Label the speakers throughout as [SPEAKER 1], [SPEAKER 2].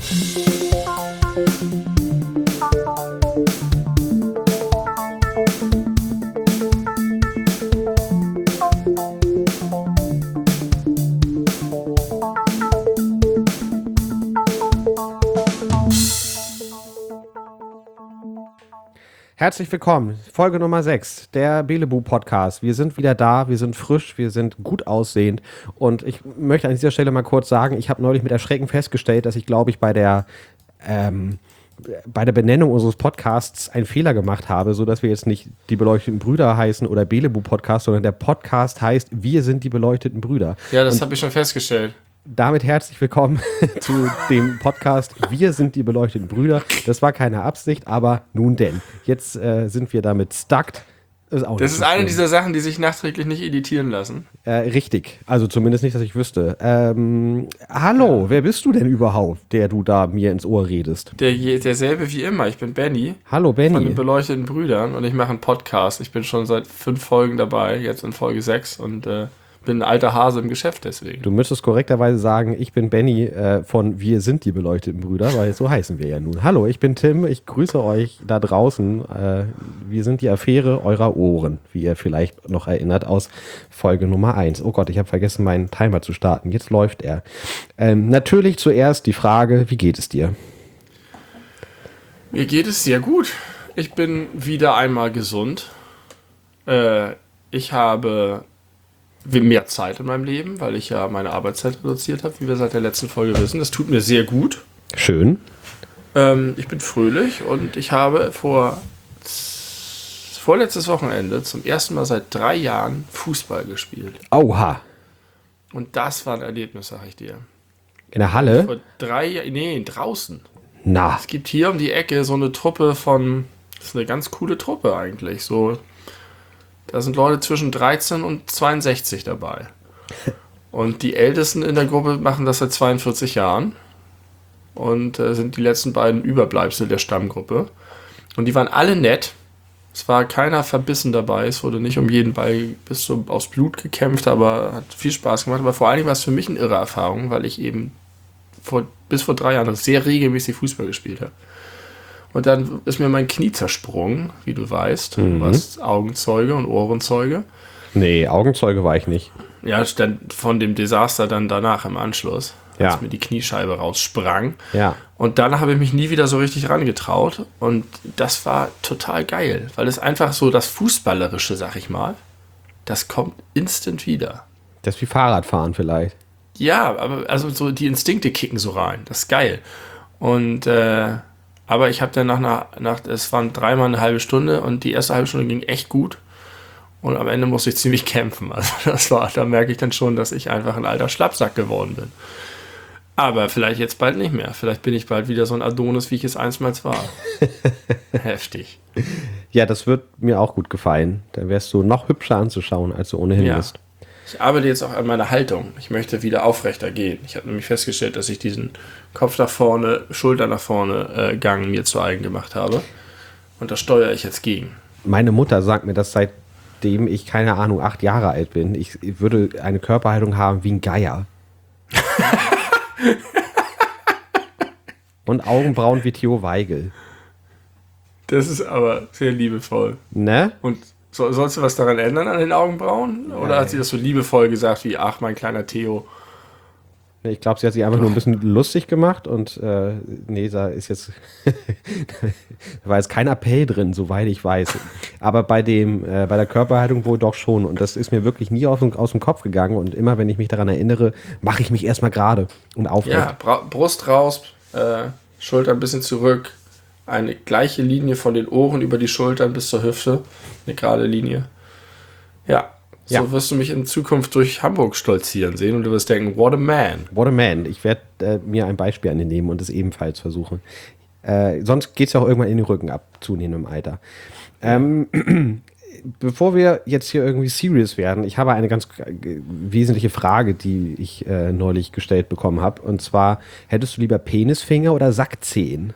[SPEAKER 1] Herzlich willkommen, Folge Nummer 6, der Belebu-Podcast. Wir sind wieder da, wir sind frisch, wir sind gut aussehend und ich möchte an dieser Stelle mal kurz sagen, ich habe neulich mit Erschrecken festgestellt, dass ich, glaube ich, bei der Benennung unseres Podcasts einen Fehler gemacht habe, sodass wir jetzt nicht die beleuchteten Brüder heißen oder Belebu-Podcast, sondern der Podcast heißt Wir sind die beleuchteten Brüder.
[SPEAKER 2] Ja, das habe ich schon festgestellt.
[SPEAKER 1] Damit herzlich willkommen zu dem Podcast Wir sind die beleuchteten Brüder. Das war keine Absicht, aber nun denn. Jetzt sind wir damit stuck. Das ist
[SPEAKER 2] eine dieser Sachen, die sich nachträglich nicht editieren lassen.
[SPEAKER 1] Richtig, also zumindest nicht, dass ich wüsste. Hallo, wer bist du denn überhaupt, der du da mir ins Ohr redest?
[SPEAKER 2] Derselbe wie immer, ich bin Benny.
[SPEAKER 1] Hallo Benny.
[SPEAKER 2] Von den beleuchteten Brüdern und ich mache einen Podcast. Ich bin schon seit 5 Folgen dabei, jetzt in Folge 6 und bin ein alter Hase im Geschäft deswegen.
[SPEAKER 1] Du müsstest korrekterweise sagen, ich bin Benny von Wir sind die beleuchteten Brüder, weil so heißen wir ja nun. Hallo, ich bin Tim, ich grüße euch da draußen. Wir sind die Affäre eurer Ohren, wie ihr vielleicht noch erinnert aus Folge Nummer 1. Oh Gott, ich habe vergessen, meinen Timer zu starten. Jetzt läuft er. Natürlich zuerst die Frage, wie geht es dir?
[SPEAKER 2] Mir geht es sehr gut. Ich bin wieder einmal gesund. Ich habe mehr Zeit in meinem Leben, weil ich ja meine Arbeitszeit reduziert habe, wie wir seit der letzten Folge wissen. Das tut mir sehr gut.
[SPEAKER 1] Schön.
[SPEAKER 2] Ich bin fröhlich und ich habe vorletztes Wochenende zum ersten Mal seit 3 Jahren Fußball gespielt.
[SPEAKER 1] Oha.
[SPEAKER 2] Und das war ein Erlebnis, sag ich dir.
[SPEAKER 1] In der Halle?
[SPEAKER 2] Vor 3 Jahren, nee, draußen.
[SPEAKER 1] Na.
[SPEAKER 2] Es gibt hier um die Ecke so eine Truppe das ist eine ganz coole Truppe eigentlich, da sind Leute zwischen 13 und 62 dabei. Und die Ältesten in der Gruppe machen das seit 42 Jahren. Und sind die letzten beiden Überbleibsel der Stammgruppe. Und die waren alle nett. Es war keiner verbissen dabei. Es wurde nicht um jeden Ball bis aufs Blut gekämpft, aber hat viel Spaß gemacht. Aber vor allen Dingen war es für mich eine irre Erfahrung, weil ich eben bis vor 3 Jahren sehr regelmäßig Fußball gespielt habe. Und dann ist mir mein Knie zersprungen, wie du weißt. Du warst Augenzeuge und Ohrenzeuge.
[SPEAKER 1] Nee, Augenzeuge war ich nicht.
[SPEAKER 2] Ja, von dem Desaster dann danach im Anschluss, als mir die Kniescheibe raussprang.
[SPEAKER 1] Ja.
[SPEAKER 2] Und danach habe ich mich nie wieder so richtig rangetraut. Und das war total geil, weil es einfach so das Fußballerische, sag ich mal, das kommt instant wieder.
[SPEAKER 1] Das ist wie Fahrradfahren vielleicht.
[SPEAKER 2] Ja, aber also so die Instinkte kicken so rein. Das ist geil. Und aber ich habe dann es waren 3-mal eine halbe Stunde und die erste halbe Stunde ging echt gut. Und am Ende musste ich ziemlich kämpfen. Also da merke ich dann schon, dass ich einfach ein alter Schlappsack geworden bin. Aber vielleicht jetzt bald nicht mehr. Vielleicht bin ich bald wieder so ein Adonis, wie ich es einstmals war. Heftig.
[SPEAKER 1] Ja, das wird mir auch gut gefallen. Dann wärst du noch hübscher anzuschauen, als du ohnehin bist.
[SPEAKER 2] Ich arbeite jetzt auch an meiner Haltung. Ich möchte wieder aufrechter gehen. Ich habe nämlich festgestellt, dass ich diesen Kopf nach vorne, Schulter nach vorne Gang mir zu eigen gemacht habe. Und da steuere ich jetzt gegen.
[SPEAKER 1] Meine Mutter sagt mir, dass seitdem ich, keine Ahnung, 8 Jahre alt bin, ich würde eine Körperhaltung haben wie ein Geier. Und Augenbrauen wie Theo Weigel.
[SPEAKER 2] Das ist aber sehr liebevoll.
[SPEAKER 1] Ne?
[SPEAKER 2] Und sollst du was daran ändern an den Augenbrauen? Oder hat sie das so liebevoll gesagt wie, ach, mein kleiner Theo?
[SPEAKER 1] Ich glaube, sie hat sich einfach nur ein bisschen lustig gemacht und nee, da ist jetzt da war jetzt kein Appell drin, soweit ich weiß. Aber bei der Körperhaltung wohl doch schon. Und das ist mir wirklich nie aus dem Kopf gegangen. Und immer, wenn ich mich daran erinnere, mache ich mich erstmal gerade und aufrecht.
[SPEAKER 2] Ja, Brust raus, Schulter ein bisschen zurück. Eine gleiche Linie von den Ohren über die Schultern bis zur Hüfte. Eine gerade Linie. Ja, so wirst du mich in Zukunft durch Hamburg stolzieren sehen und du wirst denken, what a man.
[SPEAKER 1] What a man. Ich werde mir ein Beispiel an den nehmen und es ebenfalls versuchen. Sonst geht es ja auch irgendwann in den Rücken ab, zunehmend im Alter. Bevor wir jetzt hier irgendwie serious werden, ich habe eine ganz wesentliche Frage, die ich neulich gestellt bekommen habe. Und zwar, hättest du lieber Penisfinger oder Sackzehen?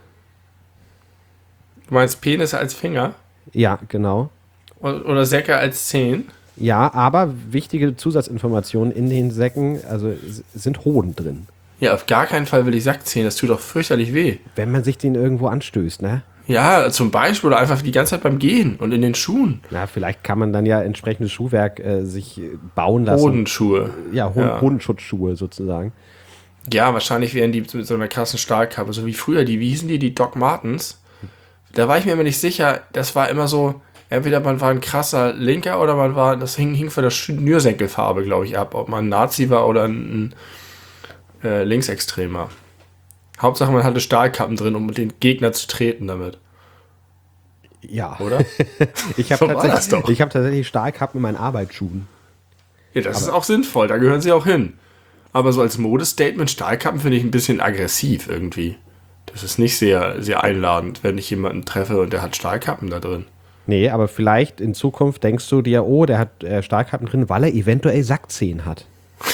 [SPEAKER 2] Du meinst Penis als Finger?
[SPEAKER 1] Ja, genau.
[SPEAKER 2] Oder Säcke als Zehen?
[SPEAKER 1] Ja, aber wichtige Zusatzinformationen in den Säcken, also sind Hoden drin.
[SPEAKER 2] Ja, auf gar keinen Fall will ich Sackzähne, das tut doch fürchterlich weh.
[SPEAKER 1] Wenn man sich den irgendwo anstößt, ne?
[SPEAKER 2] Ja, zum Beispiel oder einfach die ganze Zeit beim Gehen und in den Schuhen.
[SPEAKER 1] Na, vielleicht kann man dann ja entsprechendes Schuhwerk sich bauen lassen.
[SPEAKER 2] Hodenschuhe.
[SPEAKER 1] Ja, Hodenschutzschuhe sozusagen.
[SPEAKER 2] Ja, wahrscheinlich wären die mit so einer krassen Stahlkappe, so wie früher, wie hießen die Doc Martens. Da war ich mir immer nicht sicher, das war immer so, entweder man war ein krasser Linker oder das hing von der Schnürsenkelfarbe, glaube ich, ab, ob man ein Nazi war oder ein Linksextremer. Hauptsache man hatte Stahlkappen drin, um den Gegner zu treten damit.
[SPEAKER 1] Ja.
[SPEAKER 2] Oder?
[SPEAKER 1] Ich habe tatsächlich Stahlkappen in meinen Arbeitsschuhen.
[SPEAKER 2] Ja, das ist auch sinnvoll, da gehören sie auch hin. Aber so als Modestatement Stahlkappen finde ich ein bisschen aggressiv irgendwie. Das ist nicht sehr, sehr einladend, wenn ich jemanden treffe und der hat Stahlkappen da drin.
[SPEAKER 1] Nee, aber vielleicht in Zukunft denkst du dir, oh, der hat Stahlkappen drin, weil er eventuell Sackzehen hat.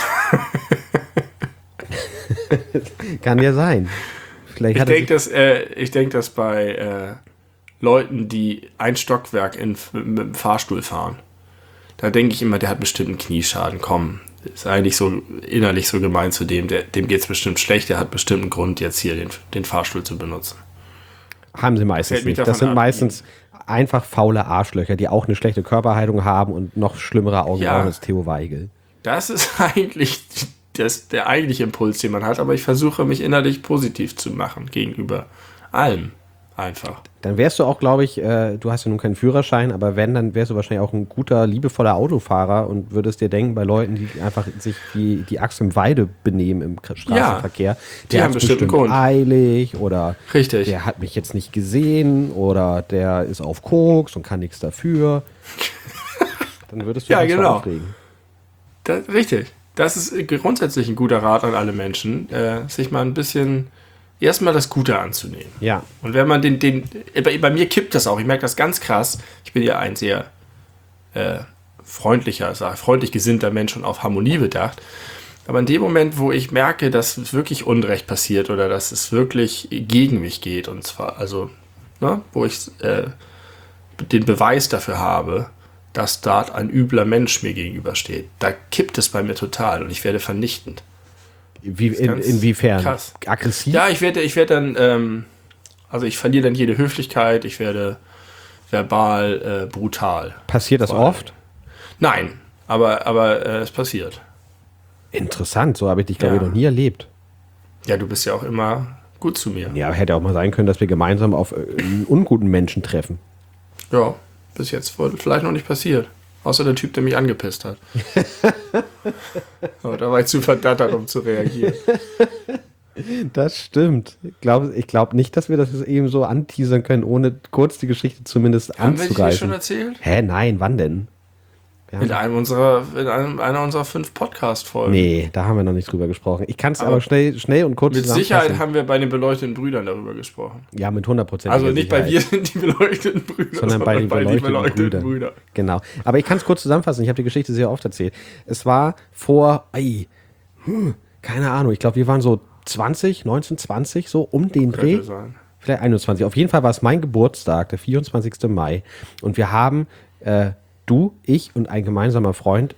[SPEAKER 1] Kann ja sein.
[SPEAKER 2] Ich denke, dass bei Leuten, die ein Stockwerk mit dem Fahrstuhl fahren, da denke ich immer, der hat bestimmt einen Knieschaden. Komm, ist eigentlich so innerlich so gemein zu dem geht es bestimmt schlecht, der hat bestimmt einen Grund, jetzt hier den Fahrstuhl zu benutzen.
[SPEAKER 1] Haben sie meistens nicht. Das sind meistens einfach faule Arschlöcher, die auch eine schlechte Körperhaltung haben und noch schlimmere Augenbrauen als Theo Weigel.
[SPEAKER 2] Das ist eigentlich der eigentliche Impuls, den man hat, aber ich versuche mich innerlich positiv zu machen gegenüber allem einfach.
[SPEAKER 1] Dann wärst du auch, glaube ich, du hast ja nun keinen Führerschein, aber wenn, dann wärst du wahrscheinlich auch ein guter, liebevoller Autofahrer und würdest dir denken, bei Leuten, die einfach sich wie die Axt im Weide benehmen im Straßenverkehr,
[SPEAKER 2] die haben bestimmt Grund.
[SPEAKER 1] Eilig oder
[SPEAKER 2] Richtig.
[SPEAKER 1] Der hat mich jetzt nicht gesehen oder der ist auf Koks und kann nichts dafür. Dann würdest du dich so aufregen.
[SPEAKER 2] Richtig. Das ist grundsätzlich ein guter Rat an alle Menschen, sich mal ein bisschen erstmal das Gute anzunehmen.
[SPEAKER 1] Ja.
[SPEAKER 2] Und wenn man bei mir kippt das auch, ich merke das ganz krass, ich bin ja ein sehr freundlich gesinnter Mensch und auf Harmonie bedacht, aber in dem Moment, wo ich merke, dass wirklich Unrecht passiert oder dass es wirklich gegen mich geht, und zwar, also, wo ich den Beweis dafür habe, dass dort ein übler Mensch mir gegenübersteht, da kippt es bei mir total und ich werde vernichtend.
[SPEAKER 1] Inwiefern?
[SPEAKER 2] Krass.
[SPEAKER 1] Aggressiv?
[SPEAKER 2] Ja, ich werde dann, also ich verliere dann jede Höflichkeit, ich werde verbal brutal.
[SPEAKER 1] Passiert das oft?
[SPEAKER 2] Nein, aber es passiert.
[SPEAKER 1] Interessant, so habe ich dich, glaube ich, noch nie erlebt.
[SPEAKER 2] Ja, du bist ja auch immer gut zu mir.
[SPEAKER 1] Ja, hätte auch mal sein können, dass wir gemeinsam auf einen unguten Menschen treffen.
[SPEAKER 2] Ja, bis jetzt vielleicht noch nicht passiert. Außer der Typ, der mich angepisst hat. Aber da war ich zu verdattert, um zu reagieren.
[SPEAKER 1] Das stimmt. Ich glaube nicht, dass wir das eben so anteasern können, ohne kurz die Geschichte zumindest anzugreifen.
[SPEAKER 2] Haben wir die schon erzählt?
[SPEAKER 1] Hä, nein, wann denn?
[SPEAKER 2] In einer unserer 5 Podcast-Folgen.
[SPEAKER 1] Nee, da haben wir noch nicht drüber gesprochen. Ich kann es aber schnell und kurz
[SPEAKER 2] mit Sicherheit haben wir bei den beleuchteten Brüdern darüber gesprochen.
[SPEAKER 1] Ja, mit 100%.
[SPEAKER 2] Also nicht bei Wir sind die beleuchteten Brüder,
[SPEAKER 1] sondern bei den beleuchteten Brüdern. Genau. Aber ich kann es kurz zusammenfassen. Ich habe die Geschichte sehr oft erzählt. Es war vor, keine Ahnung, ich glaube, wir waren so 19, 20, so um den Dreh.
[SPEAKER 2] Sein.
[SPEAKER 1] Vielleicht 21. Auf jeden Fall war es mein Geburtstag, der 24. Mai. Und wir haben du, ich und ein gemeinsamer Freund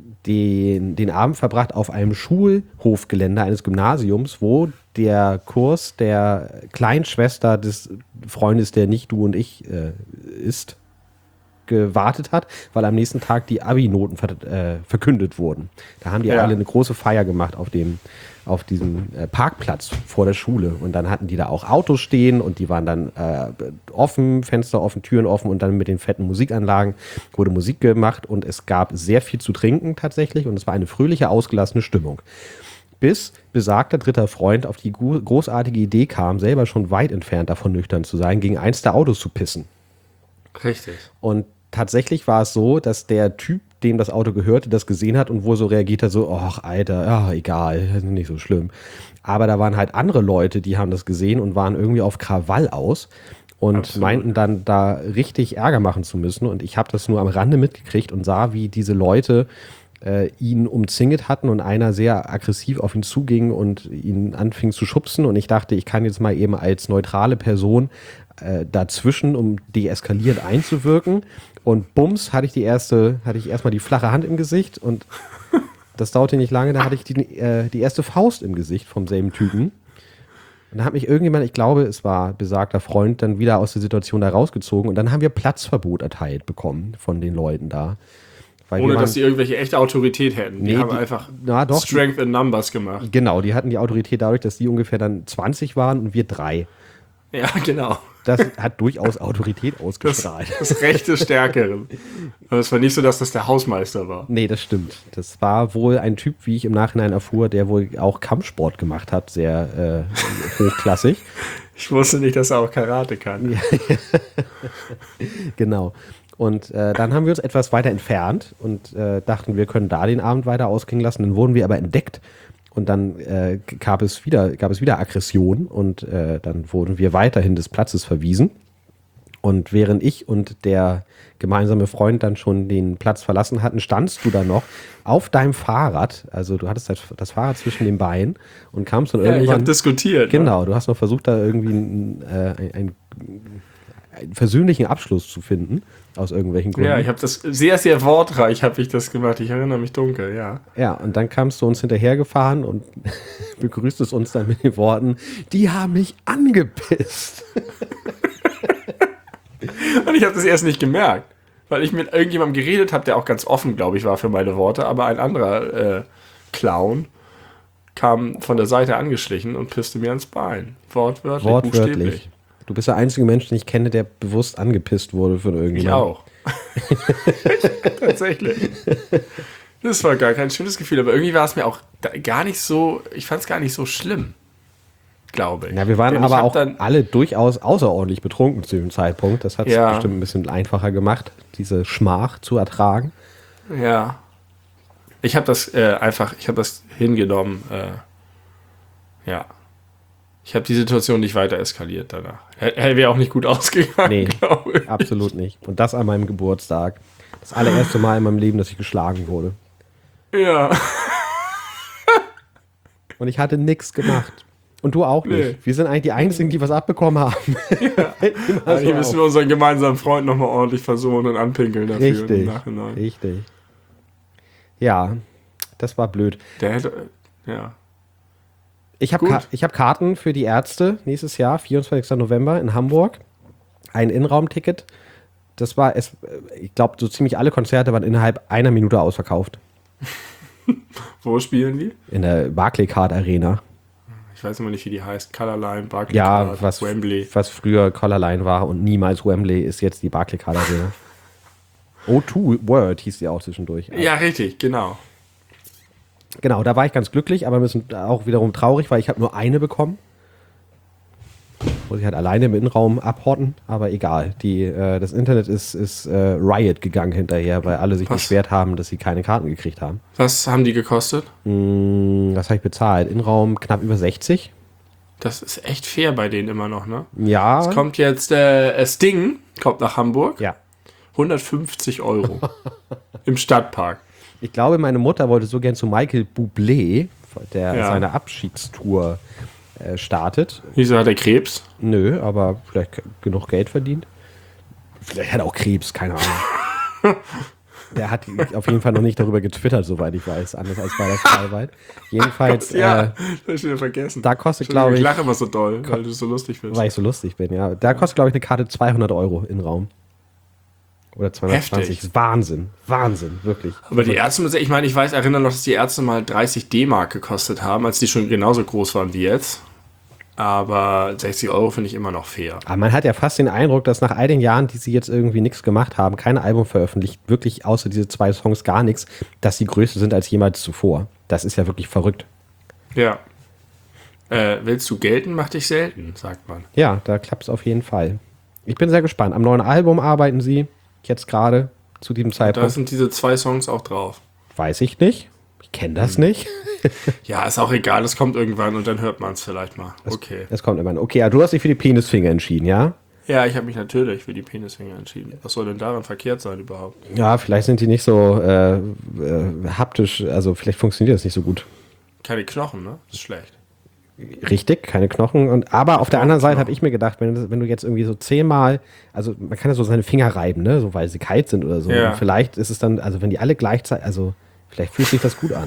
[SPEAKER 1] den Abend verbracht auf einem Schulhofgelände eines Gymnasiums, wo der Kurs der Kleinschwester des Freundes, der nicht du und ich ist, gewartet hat, weil am nächsten Tag die Abi-Noten verkündet wurden. Da haben die alle eine große Feier gemacht auf diesem Parkplatz vor der Schule. Und dann hatten die da auch Autos stehen und die waren dann offen, Fenster offen, Türen offen und dann mit den fetten Musikanlagen wurde Musik gemacht und es gab sehr viel zu trinken tatsächlich und es war eine fröhliche, ausgelassene Stimmung. Bis besagter dritter Freund auf die großartige Idee kam, selber schon weit entfernt davon nüchtern zu sein, gegen eins der Autos zu pissen.
[SPEAKER 2] Richtig.
[SPEAKER 1] Und tatsächlich war es so, dass der Typ, dem das Auto gehörte, das gesehen hat und wohl so reagiert hat, so, ach Alter, ja, egal, das ist nicht so schlimm. Aber da waren halt andere Leute, die haben das gesehen und waren irgendwie auf Krawall aus und meinten dann da richtig Ärger machen zu müssen. Und ich habe das nur am Rande mitgekriegt und sah, wie diese Leute ihn umzingelt hatten und einer sehr aggressiv auf ihn zuging und ihn anfing zu schubsen. Und ich dachte, ich kann jetzt mal eben als neutrale Person dazwischen, um deeskalierend einzuwirken. Und bums, hatte ich erstmal die flache Hand im Gesicht und das dauerte nicht lange, da hatte ich die erste Faust im Gesicht vom selben Typen. Und da hat mich irgendjemand, ich glaube, es war besagter Freund, dann wieder aus der Situation da rausgezogen. Und dann haben wir Platzverbot erteilt bekommen von den Leuten da. Weil
[SPEAKER 2] Ohne, dass die irgendwelche echte Autorität hätten. Die
[SPEAKER 1] Nee,
[SPEAKER 2] haben
[SPEAKER 1] die-
[SPEAKER 2] einfach
[SPEAKER 1] na doch,
[SPEAKER 2] Strength in Numbers gemacht.
[SPEAKER 1] Genau, die hatten die Autorität dadurch, dass die ungefähr dann 20 waren und wir 3.
[SPEAKER 2] Ja, genau.
[SPEAKER 1] Das hat durchaus Autorität ausgestrahlt.
[SPEAKER 2] Das Recht des Stärkeren. Aber es war nicht so, dass das der Hausmeister war.
[SPEAKER 1] Nee, das stimmt. Das war wohl ein Typ, wie ich im Nachhinein erfuhr, der wohl auch Kampfsport gemacht hat, sehr hochklassig.
[SPEAKER 2] Ich wusste nicht, dass er auch Karate kann.
[SPEAKER 1] Genau. Und dann haben wir uns etwas weiter entfernt und dachten, wir können da den Abend weiter ausklingen lassen. Dann wurden wir aber entdeckt und dann gab es wieder Aggression und dann wurden wir weiterhin des Platzes verwiesen. Und während ich und der gemeinsame Freund dann schon den Platz verlassen hatten, standst du da noch auf deinem Fahrrad. Also du hattest das Fahrrad zwischen den Beinen und kamst dann
[SPEAKER 2] Ja, ich habe
[SPEAKER 1] irgendwann.
[SPEAKER 2] diskutiert.
[SPEAKER 1] Genau, du hast noch versucht, da irgendwie einen versöhnlichen Abschluss zu finden, aus irgendwelchen Gründen.
[SPEAKER 2] Ja, ich habe das sehr, sehr wortreich habe ich das gemacht. Ich erinnere mich dunkel, ja.
[SPEAKER 1] Ja, und dann kamst du uns hinterhergefahren und begrüßtest uns dann mit den Worten, die haben mich angepisst.
[SPEAKER 2] Und ich habe das erst nicht gemerkt, weil ich mit irgendjemandem geredet habe, der auch ganz offen, glaube ich, war für meine Worte, aber ein anderer Clown kam von der Seite angeschlichen und pisste mir ans Bein. Wortwörtlich. Buchstäblich.
[SPEAKER 1] Du bist der einzige Mensch, den ich kenne, der bewusst angepisst wurde von
[SPEAKER 2] Ich
[SPEAKER 1] irgendjemandem.
[SPEAKER 2] auch. Tatsächlich. Das war gar kein schönes Gefühl, aber irgendwie war es mir auch gar nicht so, ich fand es gar nicht so schlimm, glaube ich.
[SPEAKER 1] Ja, wir waren
[SPEAKER 2] Denn ich
[SPEAKER 1] aber
[SPEAKER 2] hab
[SPEAKER 1] auch
[SPEAKER 2] dann,
[SPEAKER 1] alle durchaus außerordentlich betrunken zu dem Zeitpunkt. Das hat es
[SPEAKER 2] Ja.
[SPEAKER 1] bestimmt ein bisschen einfacher gemacht, diese Schmach zu ertragen.
[SPEAKER 2] Ja. Ich habe das ich habe das hingenommen. Ja. Ich habe die Situation nicht weiter eskaliert danach. Wäre auch nicht gut ausgegangen,
[SPEAKER 1] Nee,
[SPEAKER 2] glaube ich.
[SPEAKER 1] absolut nicht. Und das an meinem Geburtstag. Das allererste Mal in meinem Leben, dass ich geschlagen wurde.
[SPEAKER 2] Ja.
[SPEAKER 1] Und ich hatte nichts gemacht. Und du auch nicht.
[SPEAKER 2] Nee.
[SPEAKER 1] Wir sind eigentlich die Einzigen, die was abbekommen haben.
[SPEAKER 2] Eigentlich müssen wir unseren gemeinsamen Freund nochmal ordentlich versohnen und anpinkeln dafür im
[SPEAKER 1] Richtig,
[SPEAKER 2] Nachhinein.
[SPEAKER 1] richtig. Ja, das war blöd.
[SPEAKER 2] Der hätte, ja.
[SPEAKER 1] Ich habe
[SPEAKER 2] Gut.
[SPEAKER 1] hab Karten für die Ärzte nächstes Jahr, 24. November in Hamburg. Ein Innenraumticket. Das war, ich glaube, so ziemlich alle Konzerte waren innerhalb einer Minute ausverkauft.
[SPEAKER 2] Wo spielen die?
[SPEAKER 1] In der Barclaycard Arena.
[SPEAKER 2] Ich weiß immer nicht, wie die heißt. Colorline, Barclaycard,
[SPEAKER 1] Ja, was
[SPEAKER 2] Wembley.
[SPEAKER 1] früher Colorline war und niemals Wembley, ist jetzt die Barclaycard Arena. O2 World hieß die auch zwischendurch.
[SPEAKER 2] Ja, richtig, genau.
[SPEAKER 1] Genau, da war ich ganz glücklich, aber ein bisschen auch wiederum traurig, weil ich habe nur eine bekommen. Muss ich halt alleine im Innenraum abhotten, aber egal. Das Internet ist Riot gegangen hinterher, weil alle sich
[SPEAKER 2] Was?
[SPEAKER 1] beschwert haben, dass sie keine Karten gekriegt haben.
[SPEAKER 2] Was haben die gekostet?
[SPEAKER 1] Was habe ich bezahlt? Innenraum knapp über 60.
[SPEAKER 2] Das ist echt fair bei denen immer noch, ne?
[SPEAKER 1] Ja.
[SPEAKER 2] Es kommt jetzt Sting, kommt nach Hamburg.
[SPEAKER 1] Ja.
[SPEAKER 2] 150 Euro. Im Stadtpark.
[SPEAKER 1] Ich glaube, meine Mutter wollte so gern zu Michael Bublé, der
[SPEAKER 2] Ja.
[SPEAKER 1] seine Abschiedstour startet.
[SPEAKER 2] Wieso hat er Krebs?
[SPEAKER 1] Nö, aber vielleicht genug Geld verdient. Vielleicht hat er auch Krebs, keine Ahnung. Der hat auf jeden Fall noch nicht darüber getwittert, soweit ich weiß, anders als bei der Freiwald. Jedenfalls,
[SPEAKER 2] Ja, das hab ich wieder vergessen.
[SPEAKER 1] da kostet,
[SPEAKER 2] Entschuldigung,
[SPEAKER 1] glaube
[SPEAKER 2] ich
[SPEAKER 1] ich,
[SPEAKER 2] lache immer so doll, weil du so lustig bist.
[SPEAKER 1] weil ich so lustig bin, ja. Da kostet, glaube ich, eine Karte 200 Euro in Raum. Oder 220.
[SPEAKER 2] Heftig.
[SPEAKER 1] Ist Wahnsinn. Wahnsinn, wirklich.
[SPEAKER 2] Aber die Ärzte, ich meine, ich erinnere noch, dass die Ärzte mal 30 D-Mark gekostet haben, als die schon genauso groß waren wie jetzt. Aber 60 Euro finde ich immer noch fair.
[SPEAKER 1] Aber man hat ja fast den Eindruck, dass nach all den Jahren, die sie jetzt irgendwie nichts gemacht haben, kein Album veröffentlicht, wirklich außer diese 2 Songs gar nichts, dass sie größer sind als jemals zuvor. Das ist ja wirklich verrückt.
[SPEAKER 2] Ja. Willst du gelten, mach dich selten, sagt man.
[SPEAKER 1] Ja, da klappt es auf jeden Fall. Ich bin sehr gespannt. Am neuen Album arbeiten sie jetzt gerade zu diesem
[SPEAKER 2] Da
[SPEAKER 1] Zeitpunkt.
[SPEAKER 2] sind diese 2 Songs auch drauf.
[SPEAKER 1] Weiß ich nicht. Ich kenne das nicht.
[SPEAKER 2] Ja, ist auch egal, es kommt irgendwann und dann hört man es vielleicht mal. Okay.
[SPEAKER 1] Das kommt immer. Okay, ja, du hast dich für die Penisfinger entschieden, ja?
[SPEAKER 2] Ja, ich habe mich natürlich für die Penisfinger entschieden. Was soll denn daran verkehrt sein überhaupt?
[SPEAKER 1] Ja, vielleicht sind die nicht so haptisch, also vielleicht funktioniert das nicht so gut.
[SPEAKER 2] Keine Knochen, ne? Das ist schlecht.
[SPEAKER 1] Richtig, keine Knochen. Aber auf der anderen Seite habe ich mir gedacht, wenn du jetzt irgendwie so 10-mal, also man kann ja so seine Finger reiben, ne, so weil sie kalt sind oder so.
[SPEAKER 2] Ja.
[SPEAKER 1] Und vielleicht ist es dann, also wenn die alle gleichzeitig, also vielleicht fühlt sich das gut an.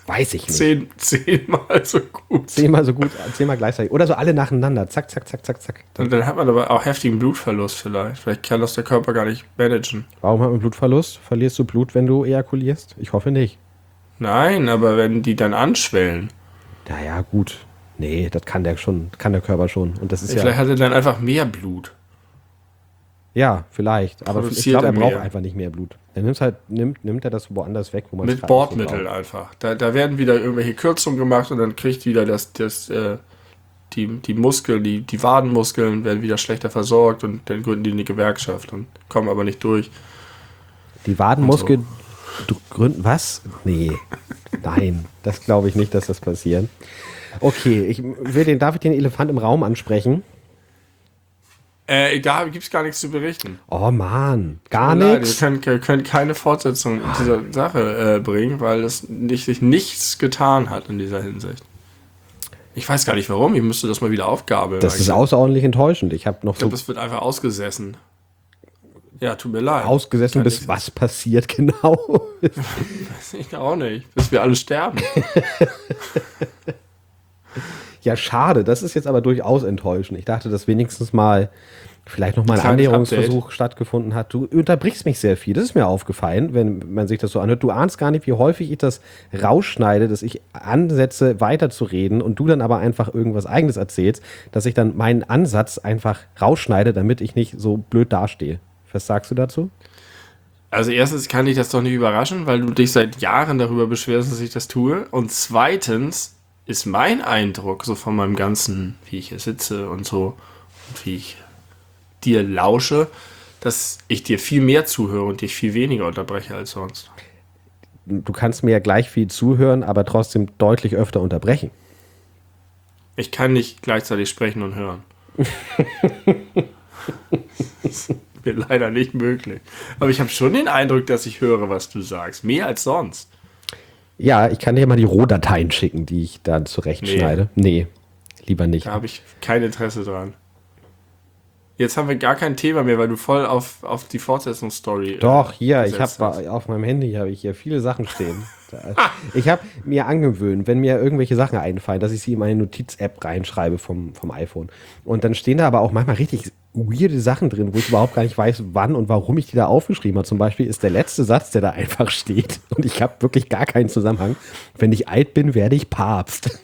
[SPEAKER 1] Weiß ich nicht.
[SPEAKER 2] Zehnmal so gut.
[SPEAKER 1] Zehnmal so gut, zehnmal gleichzeitig. Oder so alle nacheinander. Zack, zack, zack, zack, zack.
[SPEAKER 2] Und dann hat man aber auch heftigen Blutverlust vielleicht. Vielleicht kann das der Körper gar nicht managen.
[SPEAKER 1] Warum hat man Blutverlust? Verlierst du Blut, wenn du ejakulierst? Ich hoffe nicht.
[SPEAKER 2] Nein, aber wenn die dann anschwellen.
[SPEAKER 1] Naja, gut. Nee, das kann der Körper schon. Und das ist
[SPEAKER 2] Vielleicht hat er dann einfach mehr Blut.
[SPEAKER 1] Ja, vielleicht. Aber ich
[SPEAKER 2] Produziert
[SPEAKER 1] glaube, er
[SPEAKER 2] er
[SPEAKER 1] braucht
[SPEAKER 2] mehr.
[SPEAKER 1] einfach nicht mehr Blut. Er nimmt er das woanders weg, wo man
[SPEAKER 2] Mit Bordmitteln einfach. Da werden wieder irgendwelche Kürzungen gemacht und dann kriegt wieder die Muskeln, die Wadenmuskeln werden wieder schlechter versorgt und dann gründen die eine Gewerkschaft und kommen aber nicht durch.
[SPEAKER 1] Die Wadenmuskeln gründen was? Nee. Nein, das glaube ich nicht, dass das passiert. Okay, darf ich den Elefant im Raum ansprechen?
[SPEAKER 2] Da gibt es gar nichts zu berichten.
[SPEAKER 1] Oh Mann, gar
[SPEAKER 2] Nein,
[SPEAKER 1] nichts.
[SPEAKER 2] wir können keine Fortsetzung dieser Sache bringen, weil es sich nichts getan hat in dieser Hinsicht. Ich weiß gar nicht warum, ich müsste das mal wieder aufgabeln.
[SPEAKER 1] Das ist außerordentlich enttäuschend. Ich habe noch
[SPEAKER 2] Ich glaube, es wird einfach ausgesessen. Ja, tut mir leid.
[SPEAKER 1] ausgesessen, bis was passiert genau.
[SPEAKER 2] Ich auch nicht, bis wir alle sterben.
[SPEAKER 1] Ja, schade. Das ist jetzt aber durchaus enttäuschend. Ich dachte, dass wenigstens mal vielleicht noch mal ein
[SPEAKER 2] Kleines
[SPEAKER 1] Annäherungsversuch stattgefunden hat. Du unterbrichst mich sehr viel. Das ist mir aufgefallen, wenn man sich das so anhört. Du ahnst gar nicht, wie häufig ich das rausschneide, dass ich ansetze, weiterzureden und du dann aber einfach irgendwas Eigenes erzählst, dass ich dann meinen Ansatz einfach rausschneide, damit ich nicht so blöd dastehe. Was sagst du dazu?
[SPEAKER 2] Also erstens kann dich das doch nicht überraschen, weil du dich seit Jahren darüber beschwerst, dass ich das tue. Und zweitens ist mein Eindruck, so von meinem ganzen, wie ich hier sitze und so, und wie ich dir lausche, dass ich dir viel mehr zuhöre und dich viel weniger unterbreche als sonst.
[SPEAKER 1] Du kannst mir ja gleich viel zuhören, aber trotzdem deutlich öfter unterbrechen.
[SPEAKER 2] Ich kann nicht gleichzeitig sprechen und hören. Das ist mir leider nicht möglich. Aber ich habe schon den Eindruck, dass ich höre, was du sagst. Mehr als sonst.
[SPEAKER 1] Ja, ich kann dir mal die Rohdateien schicken, die ich dann zurechtschneide. Nee, lieber nicht.
[SPEAKER 2] Da habe ich kein Interesse dran. Jetzt haben wir gar kein Thema mehr, weil du voll auf die Fortsetzungsstory.
[SPEAKER 1] Doch, hier, ich
[SPEAKER 2] gesetzt
[SPEAKER 1] habe auf meinem Handy habe ich hier viele Sachen stehen. Ich habe mir angewöhnt, wenn mir irgendwelche Sachen einfallen, dass ich sie in meine Notiz-App reinschreibe vom iPhone. Und dann stehen da aber auch manchmal richtig weirde Sachen drin, wo ich überhaupt gar nicht weiß, wann und warum ich die da aufgeschrieben habe. Zum Beispiel ist der letzte Satz, der da einfach steht, und ich habe wirklich gar keinen Zusammenhang. Wenn ich alt bin, werde ich Papst.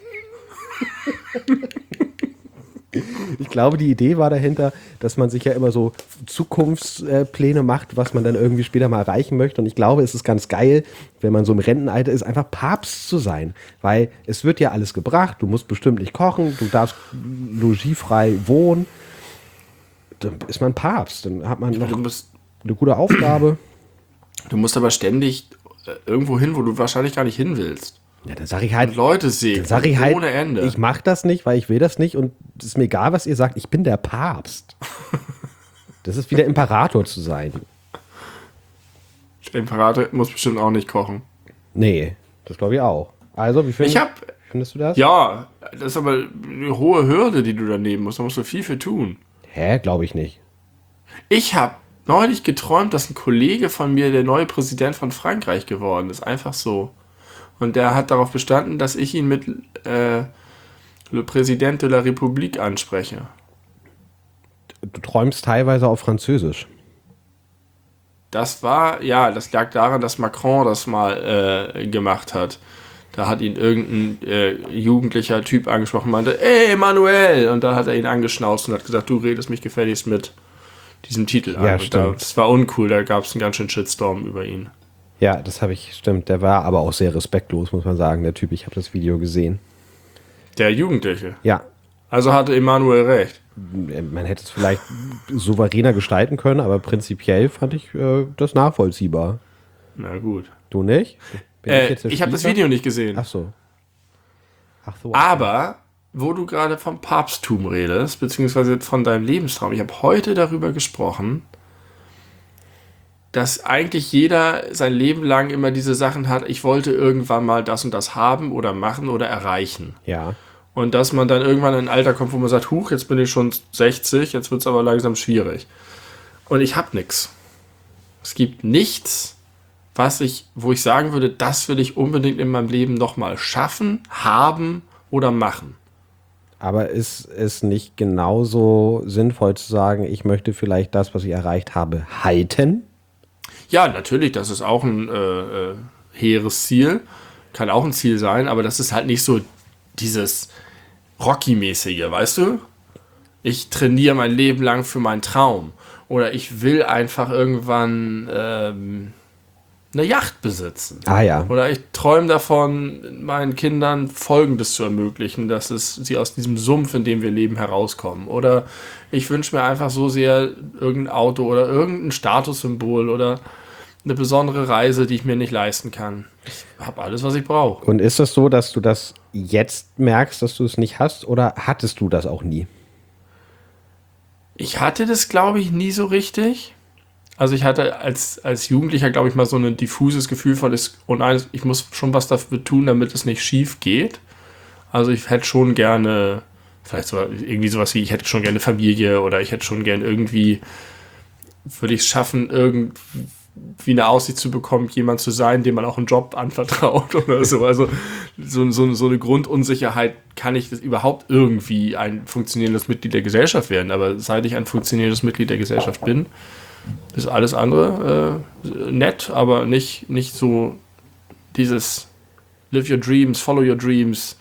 [SPEAKER 1] Ich glaube, die Idee war dahinter, dass man sich ja immer so Zukunftspläne macht, was man dann irgendwie später mal erreichen möchte. Und ich glaube, es ist ganz geil, wenn man so im Rentenalter ist, einfach Papst zu sein. Weil es wird ja alles gebracht, du musst bestimmt nicht kochen, du darfst logiefrei wohnen. Dann ist man Papst, dann hat man noch eine gute Aufgabe.
[SPEAKER 2] Du musst aber ständig irgendwo hin, wo du wahrscheinlich gar nicht hin willst.
[SPEAKER 1] Ja, dann sage ich halt,
[SPEAKER 2] Und Leute sehen, ohne Ende.
[SPEAKER 1] ich mache das nicht, weil ich will das nicht und es ist mir egal, was ihr sagt, ich bin der Papst. Das ist wie der Imperator zu sein.
[SPEAKER 2] Der Imperator muss bestimmt auch nicht kochen.
[SPEAKER 1] Nee, das glaube ich auch. Also, wie findest du das?
[SPEAKER 2] Ja, das ist aber eine hohe Hürde, die du da nehmen musst. Da musst du viel für tun.
[SPEAKER 1] Hä, glaube ich nicht.
[SPEAKER 2] Ich habe neulich geträumt, dass ein Kollege von mir der neue Präsident von Frankreich geworden ist. Einfach so. Und der hat darauf bestanden, dass ich ihn mit Le Président de la République anspreche.
[SPEAKER 1] Du träumst teilweise auf Französisch.
[SPEAKER 2] Das lag daran, dass Macron das mal gemacht hat. Da hat ihn irgendein jugendlicher Typ angesprochen und meinte, ey, Manuel! Und da hat er ihn angeschnauzt und hat gesagt, du redest mich gefälligst mit diesem Titel an.
[SPEAKER 1] Ja,
[SPEAKER 2] und
[SPEAKER 1] stimmt.
[SPEAKER 2] Das war uncool, da gab es einen ganz schönen Shitstorm über ihn.
[SPEAKER 1] Ja, stimmt. Der war aber auch sehr respektlos, muss man sagen, der Typ. Ich habe das Video gesehen.
[SPEAKER 2] Der Jugendliche.
[SPEAKER 1] Ja,
[SPEAKER 2] Also hatte Emmanuel recht.
[SPEAKER 1] man hätte es vielleicht souveräner gestalten können, aber prinzipiell fand ich das nachvollziehbar.
[SPEAKER 2] Na gut.
[SPEAKER 1] Du nicht?
[SPEAKER 2] Ich habe das Video nicht gesehen.
[SPEAKER 1] Ach so.
[SPEAKER 2] Aber, wo du gerade vom Papsttum redest, beziehungsweise von deinem Lebenstraum, ich habe heute darüber gesprochen, dass eigentlich jeder sein Leben lang immer diese Sachen hat, ich wollte irgendwann mal das und das haben oder machen oder erreichen.
[SPEAKER 1] Ja.
[SPEAKER 2] Und dass man dann irgendwann in ein Alter kommt, wo man sagt, huch, jetzt bin ich schon 60, jetzt wird es aber langsam schwierig. Und ich habe nichts. Es gibt nichts, wo ich sagen würde, das will ich unbedingt in meinem Leben nochmal schaffen, haben oder machen.
[SPEAKER 1] Aber ist es nicht genauso sinnvoll zu sagen, ich möchte vielleicht das, was ich erreicht habe, halten?
[SPEAKER 2] Ja, natürlich, das ist auch ein hehres Ziel. Kann auch ein Ziel sein, aber das ist halt nicht so dieses Rocky-mäßige, weißt du? Ich trainiere mein Leben lang für meinen Traum. Oder ich will einfach irgendwann eine Yacht besitzen.
[SPEAKER 1] Ah ja.
[SPEAKER 2] Oder ich träume davon, meinen Kindern Folgendes zu ermöglichen, dass sie aus diesem Sumpf, in dem wir leben, herauskommen. Oder ich wünsche mir einfach so sehr irgendein Auto oder irgendein Statussymbol oder eine besondere Reise, die ich mir nicht leisten kann. Ich habe alles, was ich brauche.
[SPEAKER 1] Und ist es so, dass du das jetzt merkst, dass du es nicht hast, oder hattest du das auch nie?
[SPEAKER 2] Ich hatte das, glaube ich, nie so richtig. Also ich hatte als Jugendlicher, glaube ich, mal so ein diffuses Gefühl von, ich muss schon was dafür tun, damit es nicht schief geht. Also ich hätte schon gerne, vielleicht so, irgendwie sowas wie, ich hätte schon gerne Familie oder ich hätte schon gerne irgendwie, würde ich es schaffen, irgendwie eine Aussicht zu bekommen, jemand zu sein, dem man auch einen Job anvertraut oder so. Also so eine Grundunsicherheit, kann ich das überhaupt irgendwie ein funktionierendes Mitglied der Gesellschaft werden? Aber seit ich ein funktionierendes Mitglied der Gesellschaft bin, ist alles andere nett, aber nicht so dieses Live your dreams, follow your dreams.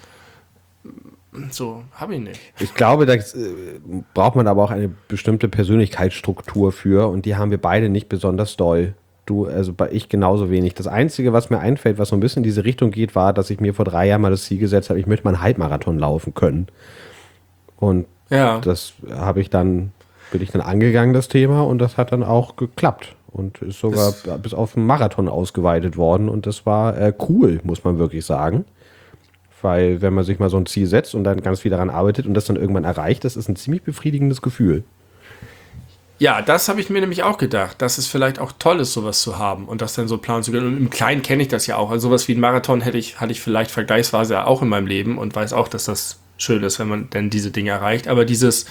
[SPEAKER 2] So habe ich nicht.
[SPEAKER 1] Ich glaube, da braucht man aber auch eine bestimmte Persönlichkeitsstruktur für, und die haben wir beide nicht besonders doll. Ich genauso wenig. Das Einzige, was mir einfällt, was so ein bisschen in diese Richtung geht, war, dass ich mir vor 3 Jahren mal das Ziel gesetzt habe, ich möchte mal einen Halbmarathon laufen können. Und das bin ich dann angegangen, das Thema, und das hat dann auch geklappt und ist sogar bis auf einen Marathon ausgeweitet worden, und das war cool, muss man wirklich sagen. Weil wenn man sich mal so ein Ziel setzt und dann ganz viel daran arbeitet und das dann irgendwann erreicht, das ist ein ziemlich befriedigendes Gefühl.
[SPEAKER 2] Ja, das habe ich mir nämlich auch gedacht, dass es vielleicht auch toll ist, sowas zu haben und das dann so planen zu können. Und im Kleinen kenne ich das ja auch. Also sowas wie ein Marathon hatte ich vielleicht vergleichsweise auch in meinem Leben und weiß auch, dass das schön ist, wenn man denn diese Dinge erreicht. Aber dieses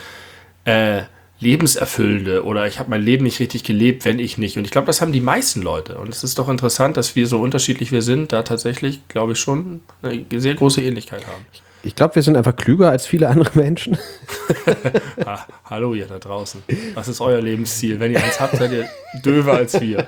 [SPEAKER 2] Lebenserfüllende oder ich habe mein Leben nicht richtig gelebt, wenn ich nicht. Und ich glaube, das haben die meisten Leute. Und es ist doch interessant, dass wir so unterschiedlich wir sind, da tatsächlich, glaube ich, schon eine sehr große Ähnlichkeit haben.
[SPEAKER 1] Ich glaube, wir sind einfach klüger als viele andere Menschen.
[SPEAKER 2] Hallo ihr da draußen. Was ist euer Lebensziel? Wenn ihr eins habt, seid ihr döver als wir.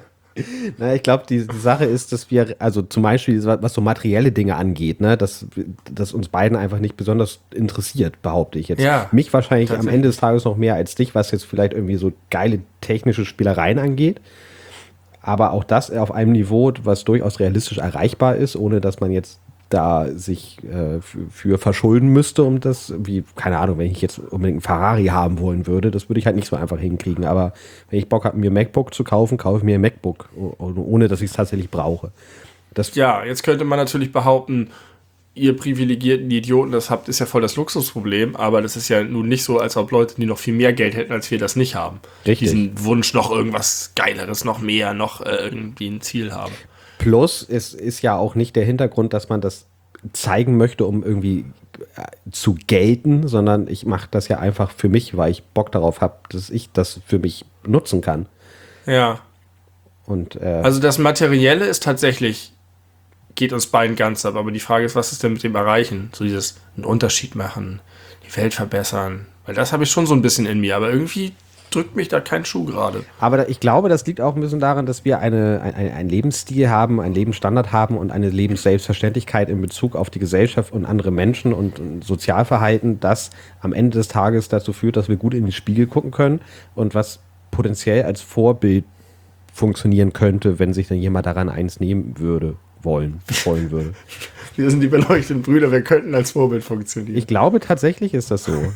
[SPEAKER 1] Na, ich glaube, die Sache ist, dass wir, also zum Beispiel, was so materielle Dinge angeht, ne, dass uns beiden einfach nicht besonders interessiert, behaupte ich jetzt.
[SPEAKER 2] Ja,
[SPEAKER 1] mich wahrscheinlich am Ende des Tages noch mehr als dich, was jetzt vielleicht irgendwie so geile technische Spielereien angeht. Aber auch das auf einem Niveau, was durchaus realistisch erreichbar ist, ohne dass man jetzt da sich für verschulden müsste, um das, wie, keine Ahnung, wenn ich jetzt unbedingt einen Ferrari haben wollen würde, das würde ich halt nicht so einfach hinkriegen. Aber wenn ich Bock habe, mir ein MacBook zu kaufen, kaufe ich mir ein MacBook, ohne dass ich es tatsächlich brauche.
[SPEAKER 2] Ja, jetzt könnte man natürlich behaupten, ihr privilegierten Idioten, das habt, ist ja voll das Luxusproblem, aber das ist ja nun nicht so, als ob Leute, die noch viel mehr Geld hätten, als wir, das nicht haben.
[SPEAKER 1] Richtig.
[SPEAKER 2] Diesen Wunsch, noch irgendwas Geileres, noch mehr, noch irgendwie ein Ziel haben.
[SPEAKER 1] Plus, es ist ja auch nicht der Hintergrund, dass man das zeigen möchte, um irgendwie zu gelten, sondern ich mache das ja einfach für mich, weil ich Bock darauf habe, dass ich das für mich nutzen kann.
[SPEAKER 2] Ja.
[SPEAKER 1] Und,
[SPEAKER 2] also das Materielle ist tatsächlich, geht uns beiden ganz ab, aber die Frage ist, was ist denn mit dem Erreichen? So dieses einen Unterschied machen, die Welt verbessern, weil das habe ich schon so ein bisschen in mir, aber irgendwie drückt mich da kein Schuh gerade.
[SPEAKER 1] Aber ich glaube, das liegt auch ein bisschen daran, dass wir einen Lebensstil haben, einen Lebensstandard haben und eine Lebensselbstverständlichkeit in Bezug auf die Gesellschaft und andere Menschen und Sozialverhalten, das am Ende des Tages dazu führt, dass wir gut in den Spiegel gucken können und was potenziell als Vorbild funktionieren könnte, wenn sich dann jemand daran eins nehmen wollen würde.
[SPEAKER 2] Wir sind die beleuchteten Brüder, wir könnten als Vorbild funktionieren.
[SPEAKER 1] Ich glaube, tatsächlich ist das so.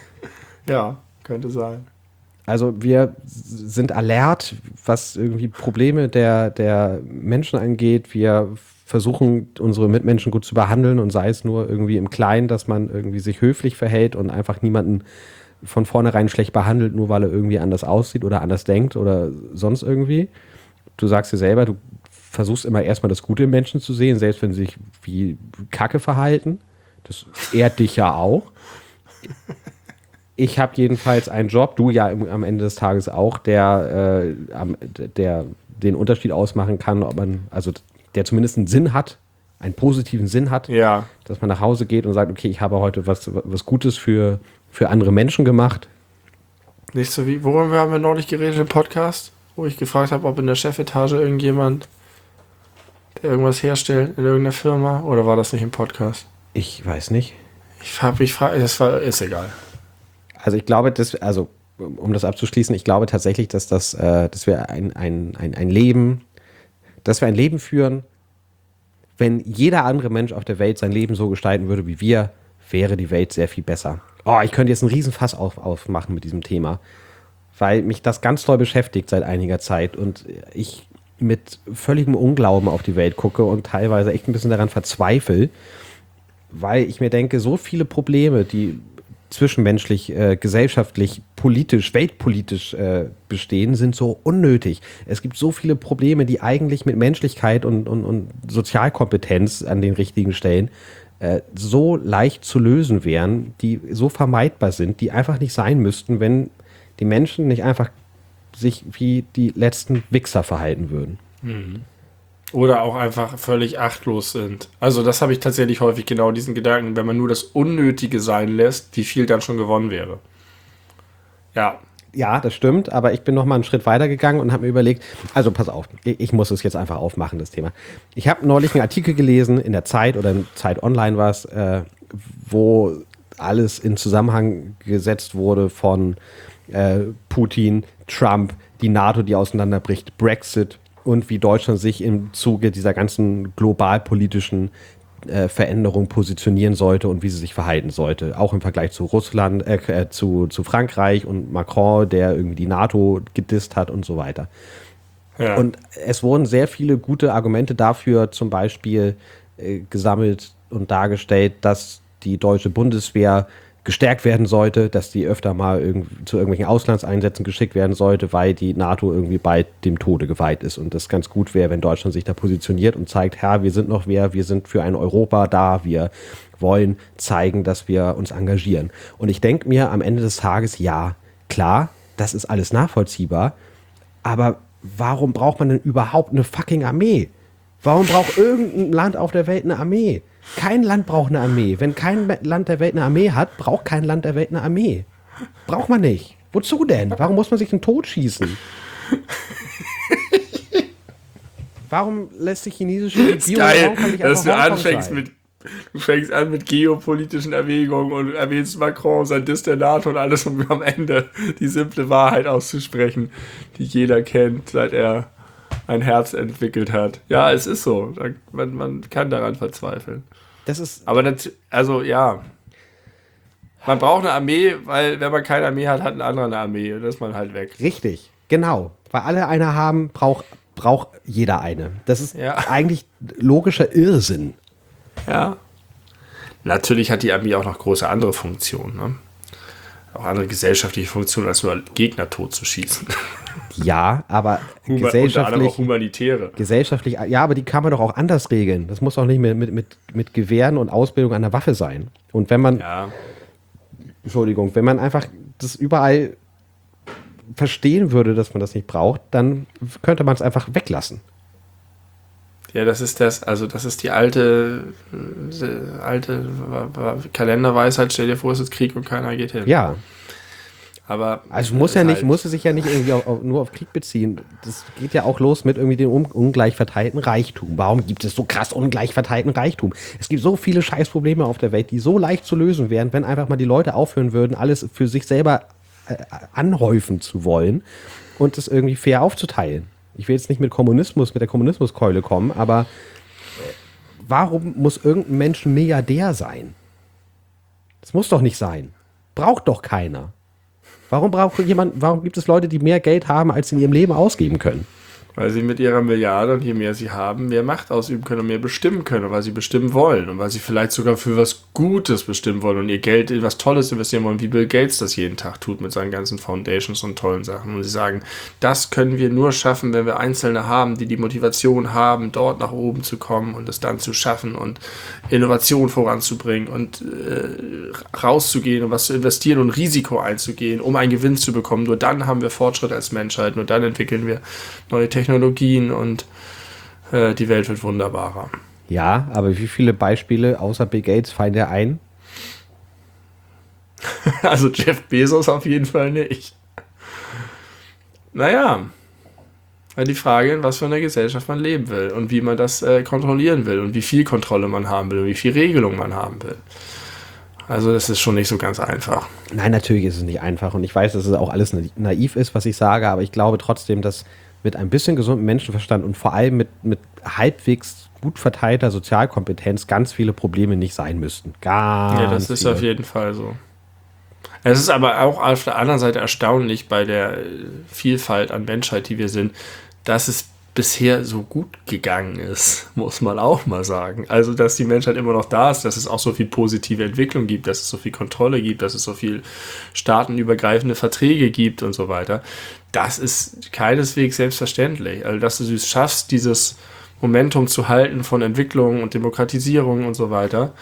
[SPEAKER 2] Ja, könnte sein.
[SPEAKER 1] Also wir sind alert, was irgendwie Probleme der Menschen angeht. Wir versuchen, unsere Mitmenschen gut zu behandeln und sei es nur irgendwie im Kleinen, dass man irgendwie sich höflich verhält und einfach niemanden von vornherein schlecht behandelt, nur weil er irgendwie anders aussieht oder anders denkt oder sonst irgendwie. Du sagst dir selber, du versuchst immer erstmal das Gute im Menschen zu sehen, selbst wenn sie sich wie Kacke verhalten. Das ehrt dich ja auch. Ich habe jedenfalls einen Job, du ja am Ende des Tages auch, der den Unterschied ausmachen kann, ob man, also der zumindest einen Sinn hat, einen positiven Sinn hat,
[SPEAKER 2] Ja.
[SPEAKER 1] dass man nach Hause geht und sagt, okay, ich habe heute was Gutes für andere Menschen gemacht.
[SPEAKER 2] Nicht so wie, worüber haben wir neulich geredet im Podcast? Wo ich gefragt habe, ob in der Chefetage irgendjemand, der irgendwas herstellt in irgendeiner Firma, oder war das nicht im Podcast?
[SPEAKER 1] Ich weiß nicht.
[SPEAKER 2] Ich frage, ist egal.
[SPEAKER 1] Also ich glaube, um das abzuschließen, ich glaube tatsächlich, dass wir ein Leben führen, wenn jeder andere Mensch auf der Welt sein Leben so gestalten würde wie wir, wäre die Welt sehr viel besser. Oh, ich könnte jetzt einen Riesenfass aufmachen mit diesem Thema, weil mich das ganz doll beschäftigt seit einiger Zeit und ich mit völligem Unglauben auf die Welt gucke und teilweise echt ein bisschen daran verzweifle, weil ich mir denke, so viele Probleme, die zwischenmenschlich, gesellschaftlich, politisch, weltpolitisch bestehen, sind so unnötig. Es gibt so viele Probleme, die eigentlich mit Menschlichkeit und Sozialkompetenz an den richtigen Stellen so leicht zu lösen wären, die so vermeidbar sind, die einfach nicht sein müssten, wenn die Menschen nicht einfach sich wie die letzten Wichser verhalten würden.
[SPEAKER 2] Oder auch einfach völlig achtlos sind. Also das habe ich tatsächlich häufig genau diesen Gedanken, wenn man nur das Unnötige sein lässt, wie viel dann schon gewonnen wäre. Ja.
[SPEAKER 1] Ja, das stimmt, aber ich bin noch mal einen Schritt weiter gegangen und habe mir überlegt, also pass auf, ich muss es jetzt einfach aufmachen, das Thema. Ich habe neulich einen Artikel gelesen, in der Zeit oder in Zeit Online war es, wo alles in Zusammenhang gesetzt wurde von Putin, Trump, die NATO, die auseinanderbricht, Brexit und wie Deutschland sich im Zuge dieser ganzen globalpolitischen Veränderung positionieren sollte und wie sie sich verhalten sollte. Auch im Vergleich zu Russland, zu Frankreich und Macron, der irgendwie die NATO gedisst hat und so weiter. Ja. Und es wurden sehr viele gute Argumente dafür zum Beispiel gesammelt und dargestellt, dass die deutsche Bundeswehr gestärkt werden sollte, dass die öfter mal zu irgendwelchen Auslandseinsätzen geschickt werden sollte, weil die NATO irgendwie bald dem Tode geweiht ist und das ganz gut wäre, wenn Deutschland sich da positioniert und zeigt, Herr, wir sind noch wer, wir sind für ein Europa da, wir wollen zeigen, dass wir uns engagieren. Und ich denke mir am Ende des Tages, ja, klar, das ist alles nachvollziehbar, aber warum braucht man denn überhaupt eine fucking Armee? Warum braucht irgendein Land auf der Welt eine Armee? Kein Land braucht eine Armee. Wenn kein Land der Welt eine Armee hat, braucht kein Land der Welt eine Armee. Braucht man nicht. Wozu denn? Warum muss man sich den Tod schießen? Warum lässt sich chinesische Regierung...
[SPEAKER 2] Geil, dass du fängst an mit geopolitischen Erwägungen und erwähnst Macron, sein Diss der NATO und alles, um am Ende die simple Wahrheit auszusprechen, die jeder kennt, seit er ein Herz entwickelt hat. Ja, es ist so. Man kann daran verzweifeln.
[SPEAKER 1] Das ist...
[SPEAKER 2] Aber ja. Man braucht eine Armee, weil wenn man keine Armee hat, hat ein anderer eine Armee. Und dann ist man halt weg.
[SPEAKER 1] Richtig, genau. Weil alle eine haben, braucht jeder eine. Das ist eigentlich logischer Irrsinn.
[SPEAKER 2] Ja. Natürlich hat die Armee auch noch große andere Funktionen. Ne? Auch andere gesellschaftliche Funktionen, als nur Gegner totzuschießen.
[SPEAKER 1] Ja, aber
[SPEAKER 2] gesellschaftlich auch humanitäre.
[SPEAKER 1] Gesellschaftlich, ja, aber die kann man doch auch anders regeln. Das muss doch nicht mit Gewehren und Ausbildung an der Waffe sein. Und wenn man, wenn man einfach das überall verstehen würde, dass man das nicht braucht, dann könnte man es einfach weglassen.
[SPEAKER 2] Ja, das ist die alte Kalenderweisheit, stell dir vor, es ist Krieg und keiner geht hin.
[SPEAKER 1] Ja.
[SPEAKER 2] Aber
[SPEAKER 1] also muss es sich ja nicht irgendwie nur auf Krieg beziehen. Das geht ja auch los mit irgendwie dem ungleich verteilten Reichtum. Warum gibt es so krass ungleich verteilten Reichtum? Es gibt so viele Scheißprobleme auf der Welt, die so leicht zu lösen wären, wenn einfach mal die Leute aufhören würden, alles für sich selber anhäufen zu wollen und es irgendwie fair aufzuteilen. Ich will jetzt nicht mit der Kommunismuskeule kommen, aber warum muss irgendein Mensch ein Milliardär sein? Das muss doch nicht sein. Braucht doch keiner. Warum gibt es Leute, die mehr Geld haben, als sie in ihrem Leben ausgeben können?
[SPEAKER 2] Weil sie mit ihrer Milliarde und je mehr sie haben, mehr Macht ausüben können und mehr bestimmen können, und weil sie bestimmen wollen und weil sie vielleicht sogar für was Gutes bestimmen wollen und ihr Geld in was Tolles investieren wollen, wie Bill Gates das jeden Tag tut mit seinen ganzen Foundations und tollen Sachen. Und sie sagen, das können wir nur schaffen, wenn wir Einzelne haben, die die Motivation haben, dort nach oben zu kommen und es dann zu schaffen und Innovation voranzubringen und rauszugehen und was zu investieren und Risiko einzugehen, um einen Gewinn zu bekommen. Nur dann haben wir Fortschritt als Menschheit, nur dann entwickeln wir neue Technologien Technologien und die Welt wird wunderbarer.
[SPEAKER 1] Ja, aber wie viele Beispiele außer Bill Gates fallen dir ein?
[SPEAKER 2] Also Jeff Bezos auf jeden Fall nicht. Naja, die Frage, in was für einer Gesellschaft man leben will und wie man das kontrollieren will und wie viel Kontrolle man haben will und wie viel Regelung man haben will. Also das ist schon nicht so ganz einfach.
[SPEAKER 1] Nein, natürlich ist es nicht einfach und ich weiß, dass es auch alles naiv ist, was ich sage, aber ich glaube trotzdem, dass mit ein bisschen gesundem Menschenverstand und vor allem mit halbwegs gut verteilter Sozialkompetenz ganz viele Probleme nicht sein müssten.
[SPEAKER 2] Ja, das ist auf jeden Fall so. Es ist aber auch auf der anderen Seite erstaunlich bei der Vielfalt an Menschheit, die wir sind, dass es bisher so gut gegangen ist, muss man auch mal sagen. Also, dass die Menschheit immer noch da ist, dass es auch so viel positive Entwicklung gibt, dass es so viel Kontrolle gibt, dass es so viel staatenübergreifende Verträge gibt und so weiter. Das ist keineswegs selbstverständlich. Also, dass du es schaffst, dieses Momentum zu halten von Entwicklung und Demokratisierung und so weiter,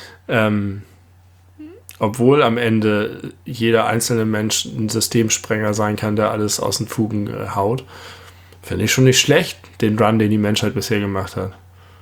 [SPEAKER 2] obwohl am Ende jeder einzelne Mensch ein Systemsprenger sein kann, der alles aus den Fugen haut, finde ich schon nicht schlecht, den Run, den die Menschheit bisher gemacht hat.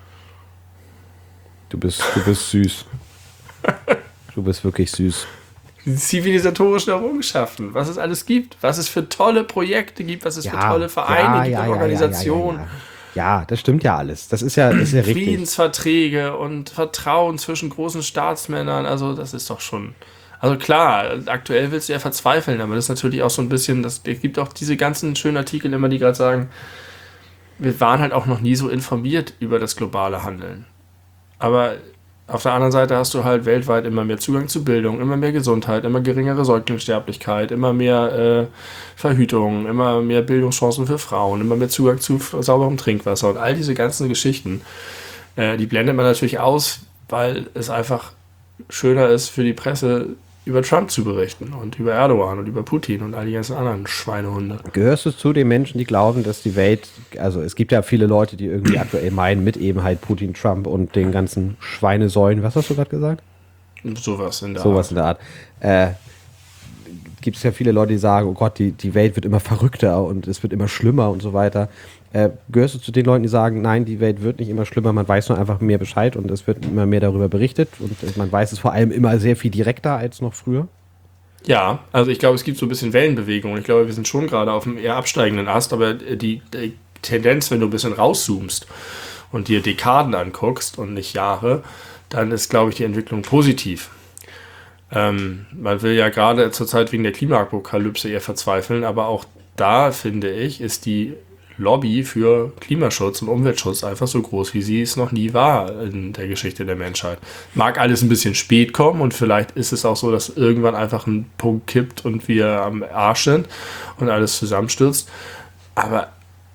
[SPEAKER 1] Du bist süß. Du bist wirklich süß.
[SPEAKER 2] Die zivilisatorischen Errungenschaften, was es alles gibt, was es für tolle Projekte gibt, was es für tolle Vereine gibt und Organisationen.
[SPEAKER 1] Ja, das stimmt ja alles. Das ist ja richtig.
[SPEAKER 2] Friedensverträge und Vertrauen zwischen großen Staatsmännern, also das ist doch schon... Also klar, aktuell willst du ja verzweifeln, aber das ist natürlich auch so ein bisschen, es gibt auch diese ganzen schönen Artikel immer, die gerade sagen, wir waren halt auch noch nie so informiert über das globale Handeln. Aber auf der anderen Seite hast du halt weltweit immer mehr Zugang zu Bildung, immer mehr Gesundheit, immer geringere Säuglingssterblichkeit, immer mehr Verhütung, immer mehr Bildungschancen für Frauen, immer mehr Zugang zu sauberem Trinkwasser und all diese ganzen Geschichten, die blendet man natürlich aus, weil es einfach schöner ist für die Presse, über Trump zu berichten und über Erdogan und über Putin und all die ganzen anderen Schweinehunde.
[SPEAKER 1] Gehörst du zu den Menschen, die glauben, dass die Welt, also es gibt ja viele Leute, die irgendwie aktuell meinen, mit eben halt Putin, Trump und den ganzen Schweinesäulen, was hast du gerade gesagt?
[SPEAKER 2] Sowas in der
[SPEAKER 1] Art. Gibt es ja viele Leute, die sagen, oh Gott, die Welt wird immer verrückter und es wird immer schlimmer und so weiter. Gehörst du zu den Leuten, die sagen, nein, die Welt wird nicht immer schlimmer, man weiß nur einfach mehr Bescheid und es wird immer mehr darüber berichtet und man weiß es vor allem immer sehr viel direkter als noch früher?
[SPEAKER 2] Ja, also ich glaube, es gibt so ein bisschen Wellenbewegung. Ich glaube, wir sind schon gerade auf einem eher absteigenden Ast, aber die Tendenz, wenn du ein bisschen rauszoomst und dir Dekaden anguckst und nicht Jahre, dann ist, glaube ich, die Entwicklung positiv. Man will ja gerade zurzeit wegen der Klimaapokalypse eher verzweifeln, aber auch da, finde ich, ist die Lobby für Klimaschutz und Umweltschutz einfach so groß, wie sie es noch nie war in der Geschichte der Menschheit. Mag alles ein bisschen spät kommen und vielleicht ist es auch so, dass irgendwann einfach ein Punkt kippt und wir am Arsch sind und alles zusammenstürzt. Aber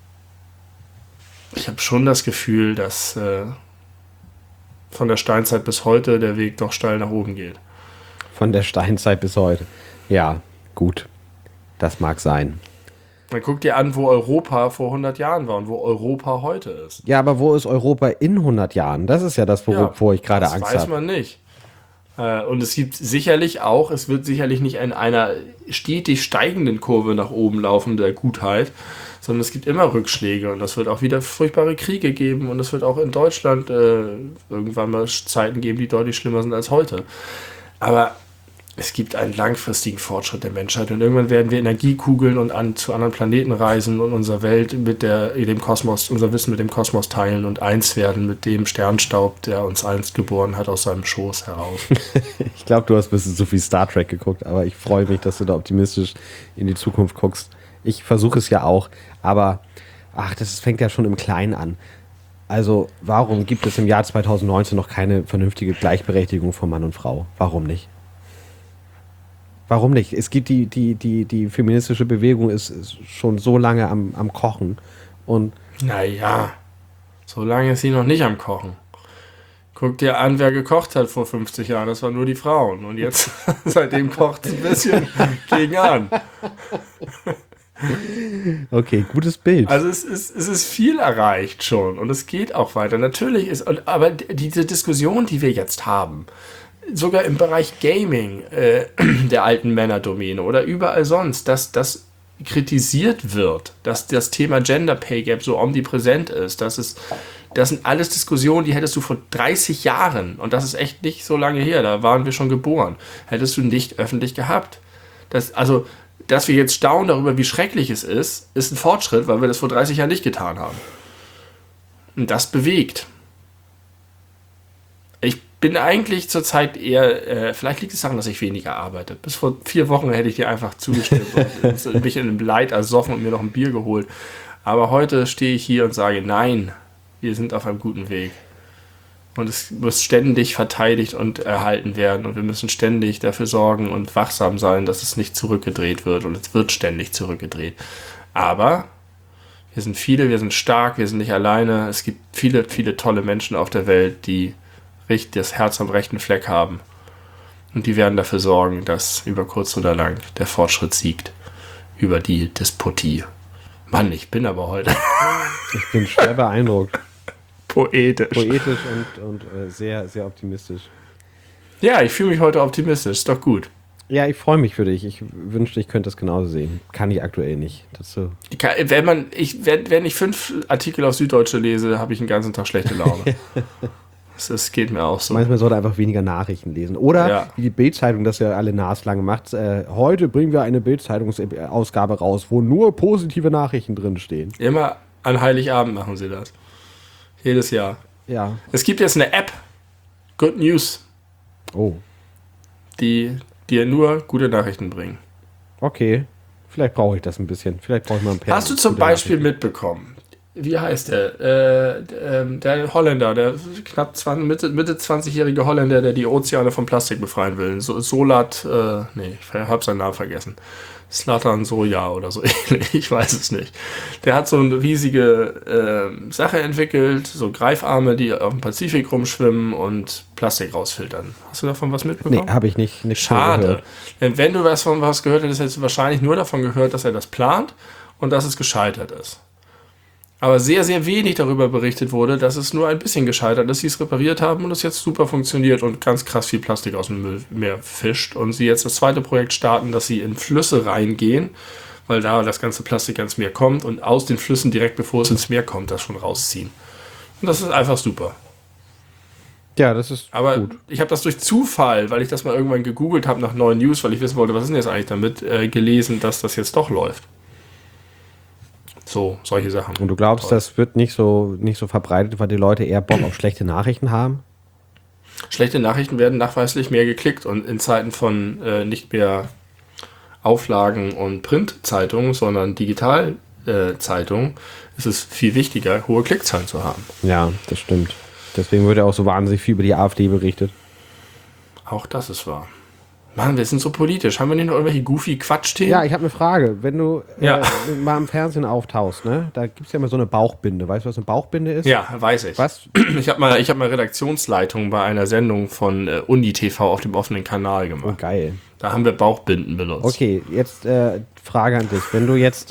[SPEAKER 2] ich habe schon das Gefühl, dass von der Steinzeit bis heute der Weg doch steil nach oben geht.
[SPEAKER 1] Von der Steinzeit bis heute. Ja, gut. Das mag sein.
[SPEAKER 2] Man guckt dir an, wo Europa vor 100 Jahren war und wo Europa heute ist.
[SPEAKER 1] Ja, aber wo ist Europa in 100 Jahren? Das ist ja das, wovor ich gerade Angst habe.
[SPEAKER 2] Das weiß man nicht. Und es gibt sicherlich auch, es wird sicherlich nicht in einer stetig steigenden Kurve nach oben laufen, der Gutheit, sondern es gibt immer Rückschläge und es wird auch wieder furchtbare Kriege geben und es wird auch in Deutschland irgendwann mal Zeiten geben, die deutlich schlimmer sind als heute. Aber es gibt einen langfristigen Fortschritt der Menschheit und irgendwann werden wir Energiekugeln und zu anderen Planeten reisen und unsere Welt mit dem Kosmos, unser Wissen mit dem Kosmos teilen und eins werden mit dem Sternstaub, der uns einst geboren hat, aus seinem Schoß heraus.
[SPEAKER 1] Ich glaube, du hast ein bisschen zu viel Star Trek geguckt, aber ich freue mich, dass du da optimistisch in die Zukunft guckst. Ich versuche es ja auch, aber das fängt ja schon im Kleinen an. Also, warum gibt es im Jahr 2019 noch keine vernünftige Gleichberechtigung von Mann und Frau? Warum nicht? Warum nicht? Es gibt die feministische Bewegung ist schon so lange am Kochen. Und
[SPEAKER 2] naja, so lange ist sie noch nicht am Kochen. Guck dir an, wer gekocht hat vor 50 Jahren. Das waren nur die Frauen. Und jetzt, seitdem kocht es ein bisschen gegen an.
[SPEAKER 1] Okay, gutes Bild.
[SPEAKER 2] Also es ist viel erreicht schon und es geht auch weiter. Natürlich ist, aber diese Diskussion, die wir jetzt haben, sogar im Bereich Gaming der alten Männerdomäne oder überall sonst, dass kritisiert wird, dass das Thema Gender Pay Gap so omnipräsent ist, das sind alles Diskussionen, die hättest du vor 30 Jahren, und das ist echt nicht so lange her, da waren wir schon geboren, hättest du nicht öffentlich gehabt. Dass wir jetzt staunen darüber, wie schrecklich es ist ein Fortschritt, weil wir das vor 30 Jahren nicht getan haben. Und das bewegt. Ich bin eigentlich zurzeit eher, vielleicht liegt es daran, dass ich weniger arbeite. Bis vor 4 Wochen hätte ich dir einfach zugestimmt und mich in einem Leid ersoffen und mir noch ein Bier geholt. Aber heute stehe ich hier und sage, nein, wir sind auf einem guten Weg. Und es muss ständig verteidigt und erhalten werden. Und wir müssen ständig dafür sorgen und wachsam sein, dass es nicht zurückgedreht wird. Und es wird ständig zurückgedreht. Aber wir sind viele, wir sind stark, wir sind nicht alleine. Es gibt viele, viele tolle Menschen auf der Welt, die richtig das Herz am rechten Fleck haben. Und die werden dafür sorgen, dass über kurz oder lang der Fortschritt siegt über die Despotie. Mann, ich bin aber heute...
[SPEAKER 1] Ich bin schwer beeindruckt.
[SPEAKER 2] Poetisch.
[SPEAKER 1] Poetisch und sehr, sehr optimistisch.
[SPEAKER 2] Ja, ich fühle mich heute optimistisch. Ist doch gut.
[SPEAKER 1] Ja, ich freue mich für dich. Ich wünschte, ich könnte das genauso sehen. Kann ich aktuell nicht. Das so.
[SPEAKER 2] Wenn ich 5 Artikel auf Süddeutsche lese, habe ich den ganzen Tag schlechte Laune. Das geht mir auch so.
[SPEAKER 1] Manchmal sollte einfach weniger Nachrichten lesen. Oder wie die Bild-Zeitung das ja alle naslang macht. Heute bringen wir eine Bild-Zeitungsausgabe raus, wo nur positive Nachrichten drin stehen.
[SPEAKER 2] Immer an Heiligabend machen sie das. Jedes Jahr.
[SPEAKER 1] Ja.
[SPEAKER 2] Es gibt jetzt eine App, Good News, die dir nur gute Nachrichten bringen.
[SPEAKER 1] Okay. Vielleicht brauche ich das ein bisschen. Vielleicht brauche ich mal ein paar.
[SPEAKER 2] Hast du zum Beispiel mitbekommen, wie heißt der? Der Holländer, der knapp Mitte 20-jährige Holländer, der die Ozeane von Plastik befreien will. Solat, ich habe seinen Namen vergessen. Zlatan Soja oder so ähnlich, ich weiß es nicht. Der hat so eine riesige Sache entwickelt, so Greifarme, die auf dem Pazifik rumschwimmen und Plastik rausfiltern. Hast du davon was mitbekommen?
[SPEAKER 1] Nee, habe ich nicht.
[SPEAKER 2] Schade. Denn wenn du was gehört hättest, hättest du wahrscheinlich nur davon gehört, dass er das plant und dass es gescheitert ist. Aber sehr, sehr wenig darüber berichtet wurde, dass es nur ein bisschen gescheitert ist, sie es repariert haben und es jetzt super funktioniert und ganz krass viel Plastik aus dem Meer fischt. Und sie jetzt das zweite Projekt starten, dass sie in Flüsse reingehen, weil da das ganze Plastik ans Meer kommt und aus den Flüssen direkt bevor es ins Meer kommt, das schon rausziehen. Und das ist einfach super.
[SPEAKER 1] Ja, das ist
[SPEAKER 2] Aber
[SPEAKER 1] gut.
[SPEAKER 2] Ich habe das durch Zufall, weil ich das mal irgendwann gegoogelt habe nach neuen News, weil ich wissen wollte, was ist denn jetzt eigentlich damit, gelesen, dass das jetzt doch läuft. So, solche Sachen.
[SPEAKER 1] Und du glaubst, das wird nicht so verbreitet, weil die Leute eher Bock auf schlechte Nachrichten haben?
[SPEAKER 2] Schlechte Nachrichten werden nachweislich mehr geklickt und in Zeiten von nicht mehr Auflagen und Printzeitungen, sondern Digitalzeitungen ist es viel wichtiger, hohe Klickzahlen zu haben.
[SPEAKER 1] Ja, das stimmt. Deswegen wird ja auch so wahnsinnig viel über die AfD berichtet.
[SPEAKER 2] Auch das ist wahr. Mann, wir sind so politisch. Haben wir nicht noch irgendwelche goofy Quatschthemen?
[SPEAKER 1] Ja, ich habe eine Frage. Wenn du mal im Fernsehen auftauchst, ne, da gibt es ja immer so eine Bauchbinde. Weißt du, was eine Bauchbinde ist?
[SPEAKER 2] Ja, weiß ich.
[SPEAKER 1] Was?
[SPEAKER 2] Ich hab mal Redaktionsleitung bei einer Sendung von Uni TV auf dem offenen Kanal gemacht.
[SPEAKER 1] Oh, geil.
[SPEAKER 2] Da haben wir Bauchbinden benutzt.
[SPEAKER 1] Okay, jetzt Frage an dich. Wenn du jetzt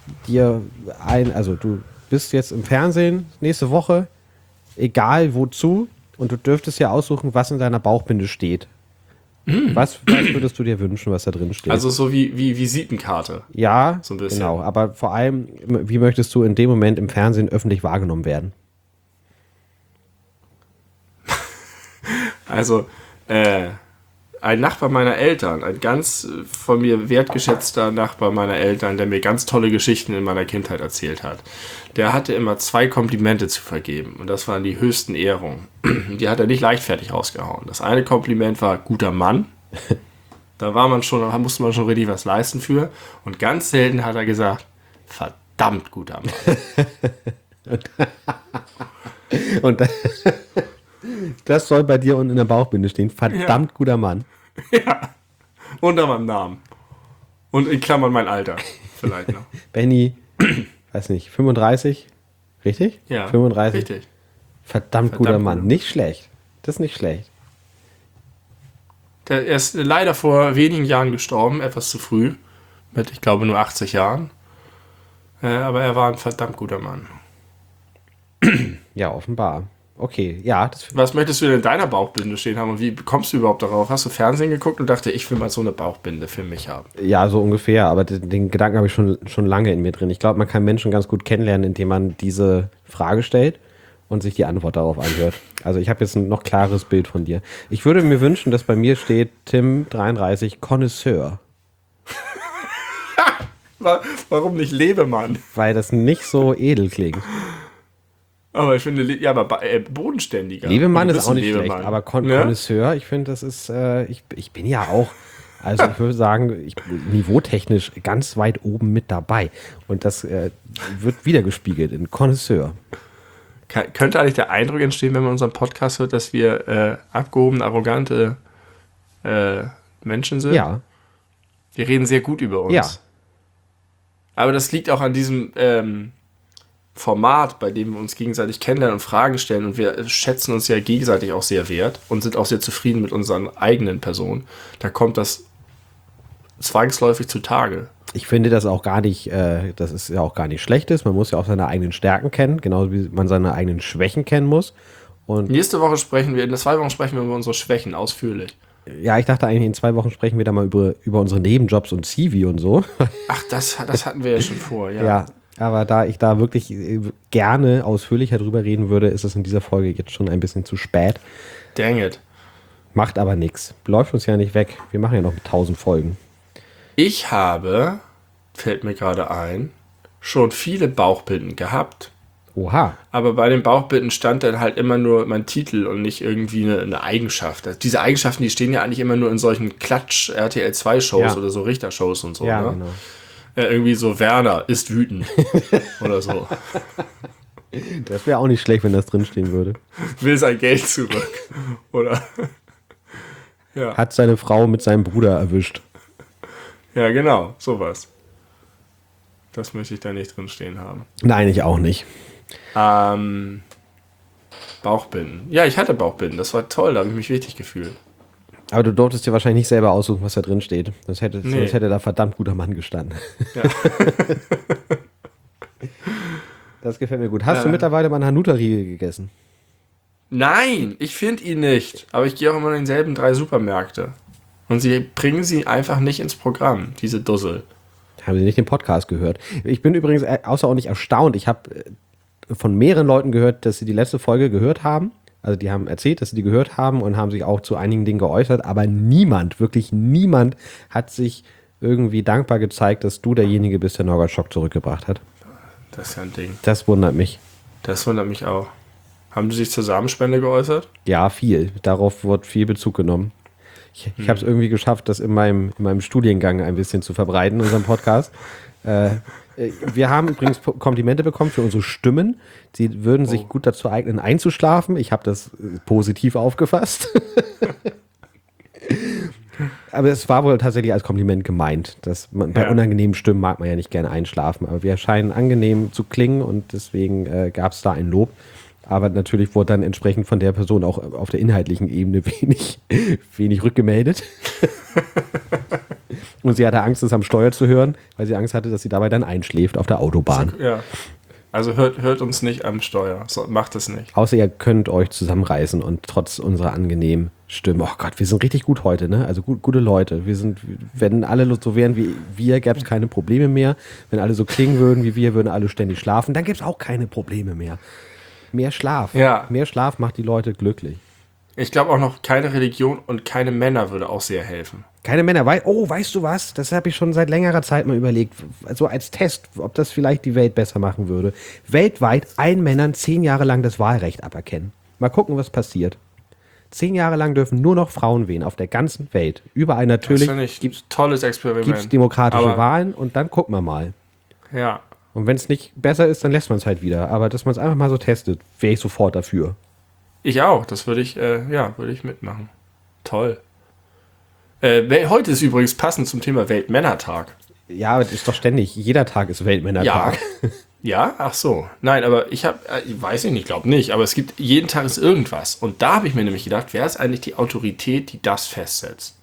[SPEAKER 1] du bist jetzt im Fernsehen nächste Woche, egal wozu, und du dürftest ja aussuchen, was in deiner Bauchbinde steht. Was würdest du dir wünschen, was da drin steht?
[SPEAKER 2] Also so wie Visitenkarte.
[SPEAKER 1] Ja,
[SPEAKER 2] so ein bisschen.
[SPEAKER 1] Genau. Aber vor allem, wie möchtest du in dem Moment im Fernsehen öffentlich wahrgenommen werden?
[SPEAKER 2] Also, ein Nachbar meiner Eltern, ein ganz von mir wertgeschätzter Nachbar meiner Eltern, der mir ganz tolle Geschichten in meiner Kindheit erzählt hat, der hatte immer 2 Komplimente zu vergeben. Und das waren die höchsten Ehrungen. Die hat er nicht leichtfertig rausgehauen. Das eine Kompliment war guter Mann. Da musste man schon richtig was leisten für. Und ganz selten hat er gesagt, verdammt guter Mann.
[SPEAKER 1] Und das soll bei dir unten in der Bauchbinde stehen. Verdammt guter Mann.
[SPEAKER 2] Ja. Unter meinem Namen. Und in Klammern mein Alter. Vielleicht noch.
[SPEAKER 1] Benny, weiß nicht, 35? Richtig?
[SPEAKER 2] Ja.
[SPEAKER 1] 35.
[SPEAKER 2] Richtig.
[SPEAKER 1] Verdammt guter Mann. Nicht schlecht. Das ist nicht schlecht.
[SPEAKER 2] Er ist leider vor wenigen Jahren gestorben, etwas zu früh. Mit, ich glaube, nur 80 Jahren. Aber er war ein verdammt guter Mann.
[SPEAKER 1] Ja, offenbar. Okay, ja.
[SPEAKER 2] Was möchtest du denn in deiner Bauchbinde stehen haben und wie kommst du überhaupt darauf? Hast du Fernsehen geguckt und dachte, ich will mal so eine Bauchbinde für mich haben?
[SPEAKER 1] Ja, so ungefähr, aber den Gedanken habe ich schon lange in mir drin. Ich glaube, man kann Menschen ganz gut kennenlernen, indem man diese Frage stellt und sich die Antwort darauf anhört. Also ich habe jetzt ein noch klares Bild von dir. Ich würde mir wünschen, dass bei mir steht Tim 33 Connoisseur.
[SPEAKER 2] Warum nicht Lebemann?
[SPEAKER 1] Weil das nicht so edel klingt.
[SPEAKER 2] Aber ich finde, ja, aber bodenständiger.
[SPEAKER 1] Lebemann
[SPEAKER 2] Und du
[SPEAKER 1] ist
[SPEAKER 2] bist
[SPEAKER 1] auch
[SPEAKER 2] ein
[SPEAKER 1] nicht
[SPEAKER 2] Lebemann.
[SPEAKER 1] schlecht, aber
[SPEAKER 2] Ne?
[SPEAKER 1] Connoisseur, ich finde, das ist, ich bin ja auch, also ich würde sagen, ich bin niveautechnisch ganz weit oben mit dabei. Und das wird wiedergespiegelt in Connoisseur.
[SPEAKER 2] Könnte eigentlich der Eindruck entstehen, wenn man unseren Podcast hört, dass wir abgehobene, arrogante Menschen sind?
[SPEAKER 1] Ja,
[SPEAKER 2] Wir reden sehr gut über uns.
[SPEAKER 1] ja.
[SPEAKER 2] Aber das liegt auch an diesem Format, bei dem wir uns gegenseitig kennenlernen und Fragen stellen. Und wir schätzen uns ja gegenseitig auch sehr wert und sind auch sehr zufrieden mit unseren eigenen Personen. Da kommt das zwangsläufig zutage.
[SPEAKER 1] Ich finde das auch gar nicht, das ist ja auch gar nicht Schlechtes. Man muss ja auch seine eigenen Stärken kennen, genauso wie man seine eigenen Schwächen kennen muss. Und
[SPEAKER 2] Nächste Woche in 2 Wochen sprechen wir über unsere Schwächen ausführlich.
[SPEAKER 1] ja, ich dachte eigentlich, in 2 Wochen sprechen wir da mal über unsere Nebenjobs und CV und so.
[SPEAKER 2] Ach, das hatten wir ja schon vor, ja.
[SPEAKER 1] Ja, aber da ich da wirklich gerne ausführlicher drüber reden würde, ist es in dieser Folge jetzt schon ein bisschen zu spät.
[SPEAKER 2] Dang it.
[SPEAKER 1] Macht aber nichts. Läuft uns ja nicht weg. Wir machen ja noch 1000 Folgen.
[SPEAKER 2] Ich habe, fällt mir gerade ein, schon viele Bauchbinden gehabt.
[SPEAKER 1] Oha.
[SPEAKER 2] Aber bei den Bauchbinden stand dann halt immer nur mein Titel und nicht irgendwie eine Eigenschaft. Also diese Eigenschaften, die stehen ja eigentlich immer nur in solchen Klatsch-RTL-2-Shows
[SPEAKER 1] Ja.
[SPEAKER 2] oder so Richter-Shows und so.
[SPEAKER 1] Ja,
[SPEAKER 2] ne?
[SPEAKER 1] genau.
[SPEAKER 2] Ja, irgendwie so, Werner ist wütend oder so.
[SPEAKER 1] Das wäre auch nicht schlecht, wenn das drinstehen würde.
[SPEAKER 2] Will sein Geld zurück. Oder? Ja.
[SPEAKER 1] Hat seine Frau mit seinem Bruder erwischt.
[SPEAKER 2] Ja, genau, sowas. Das möchte ich da nicht drinstehen haben.
[SPEAKER 1] Nein, ich auch nicht.
[SPEAKER 2] Bauchbinden. Ja, ich hatte Bauchbinden. Das war toll, da habe ich mich richtig gefühlt.
[SPEAKER 1] Aber du durftest dir wahrscheinlich nicht selber aussuchen, was da drin steht. Sonst hätte da verdammt guter Mann gestanden.
[SPEAKER 2] Ja.
[SPEAKER 1] Das gefällt mir gut. Hast du mittlerweile mal einen Hanuta-Riegel gegessen?
[SPEAKER 2] Nein, ich finde ihn nicht. Aber ich gehe auch immer in denselben 3 Supermärkte. Und sie bringen sie einfach nicht ins Programm, diese Dussel.
[SPEAKER 1] Haben Sie nicht den Podcast gehört? Ich bin übrigens außerordentlich erstaunt. Ich habe von mehreren Leuten gehört, dass sie die letzte Folge gehört haben. Also die haben erzählt, dass sie die gehört haben und haben sich auch zu einigen Dingen geäußert. Aber niemand, wirklich niemand hat sich irgendwie dankbar gezeigt, dass du derjenige bist, der Norbert Schock zurückgebracht hat.
[SPEAKER 2] Das ist ja ein Ding.
[SPEAKER 1] Das wundert mich.
[SPEAKER 2] Das wundert mich auch. Haben die sich zur Samenspende geäußert?
[SPEAKER 1] Ja, viel. Darauf wird viel Bezug genommen. Ich habe es irgendwie geschafft, das in meinem Studiengang ein bisschen zu verbreiten, unseren Podcast. Wir haben übrigens Komplimente bekommen für unsere Stimmen. Sie würden sich gut dazu eignen, einzuschlafen. Ich habe das positiv aufgefasst. Aber es war wohl tatsächlich als Kompliment gemeint. Dass bei unangenehmen Stimmen mag man ja nicht gerne einschlafen. Aber wir scheinen angenehm zu klingen und deswegen gab es da ein Lob. Aber natürlich wurde dann entsprechend von der Person auch auf der inhaltlichen Ebene wenig rückgemeldet. Und sie hatte Angst, das am Steuer zu hören, weil sie Angst hatte, dass sie dabei dann einschläft auf der Autobahn.
[SPEAKER 2] Ja. Also hört uns nicht am Steuer. So, macht es nicht.
[SPEAKER 1] Außer ihr könnt euch zusammenreißen und trotz unserer angenehmen Stimme, oh Gott, wir sind richtig gut heute, ne? Also gute Leute. Wenn alle so wären wie wir, gäbe es keine Probleme mehr. Wenn alle so klingen würden wie wir, würden alle ständig schlafen, dann gäbe es auch keine Probleme mehr. Mehr Schlaf.
[SPEAKER 2] Ja.
[SPEAKER 1] Mehr Schlaf macht die Leute glücklich.
[SPEAKER 2] Ich glaube auch noch, keine Religion und keine Männer würde auch sehr helfen.
[SPEAKER 1] Keine Männer. Weißt du was? Das habe ich schon seit längerer Zeit mal überlegt. So als Test, ob das vielleicht die Welt besser machen würde. Weltweit allen Männern 10 Jahre lang das Wahlrecht aberkennen. Mal gucken, was passiert. 10 Jahre lang dürfen nur noch Frauen wählen auf der ganzen Welt. Überall natürlich
[SPEAKER 2] gibt es tolles Experiment.
[SPEAKER 1] Gibt es demokratische
[SPEAKER 2] Aber
[SPEAKER 1] Wahlen und dann gucken wir mal.
[SPEAKER 2] Ja.
[SPEAKER 1] Und wenn es nicht besser ist, dann lässt man es halt wieder. Aber dass man es einfach mal so testet, wäre ich sofort dafür.
[SPEAKER 2] Ich auch. Das würde ich mitmachen. Toll. Heute ist übrigens passend zum Thema Weltmännertag.
[SPEAKER 1] Ja, aber das ist doch ständig. Jeder Tag ist Weltmännertag.
[SPEAKER 2] Ja, ach so. Nein, aber ich weiß nicht, glaube nicht, aber es gibt, jeden Tag ist irgendwas. Und da habe ich mir nämlich gedacht, wer ist eigentlich die Autorität, die das festsetzt?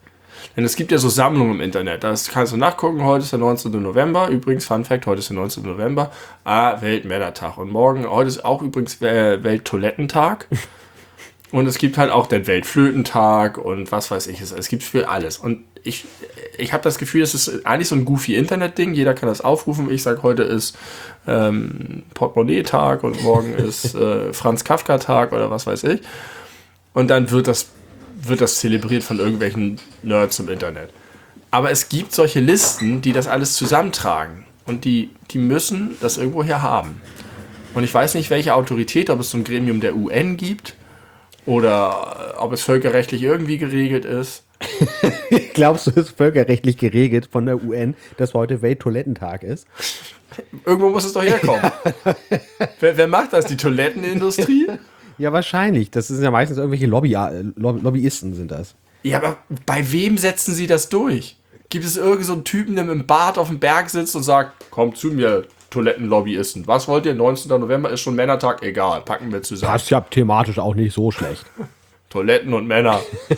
[SPEAKER 2] Denn es gibt ja so Sammlungen im Internet. Das kannst du nachgucken. Heute ist der 19. November. Übrigens, Fun Fact, heute ist der 19. November. Weltmännertag. Und heute ist auch übrigens Welttoilettentag. Und es gibt halt auch den Weltflötentag und was weiß ich. Es gibt für alles. Und ich habe das Gefühl, es ist eigentlich so ein goofy Internet-Ding. Jeder kann das aufrufen. Ich sage, heute ist Portemonnaie-Tag und morgen ist Franz Kafka-Tag oder was weiß ich. Und dann wird das zelebriert von irgendwelchen Nerds im Internet. Aber es gibt solche Listen, die das alles zusammentragen. Und die müssen das irgendwo hier haben. Und ich weiß nicht, welche Autorität, ob es so ein Gremium der UN gibt oder ob es völkerrechtlich irgendwie geregelt ist.
[SPEAKER 1] Glaubst du, es ist völkerrechtlich geregelt von der UN, dass heute Welttoilettentag ist?
[SPEAKER 2] Irgendwo muss es doch herkommen. Wer macht das? Die Toilettenindustrie?
[SPEAKER 1] Ja, wahrscheinlich. Das sind ja meistens irgendwelche Lobbyisten sind das.
[SPEAKER 2] Ja, aber bei wem setzen sie das durch? Gibt es irgend so einen Typen, der mit dem Bart auf dem Berg sitzt und sagt, kommt zu mir, Toilettenlobbyisten. Was wollt ihr? 19. November ist schon Männertag? Egal, packen wir zusammen.
[SPEAKER 1] Passt ja thematisch auch nicht so schlecht.
[SPEAKER 2] Toiletten und Männer.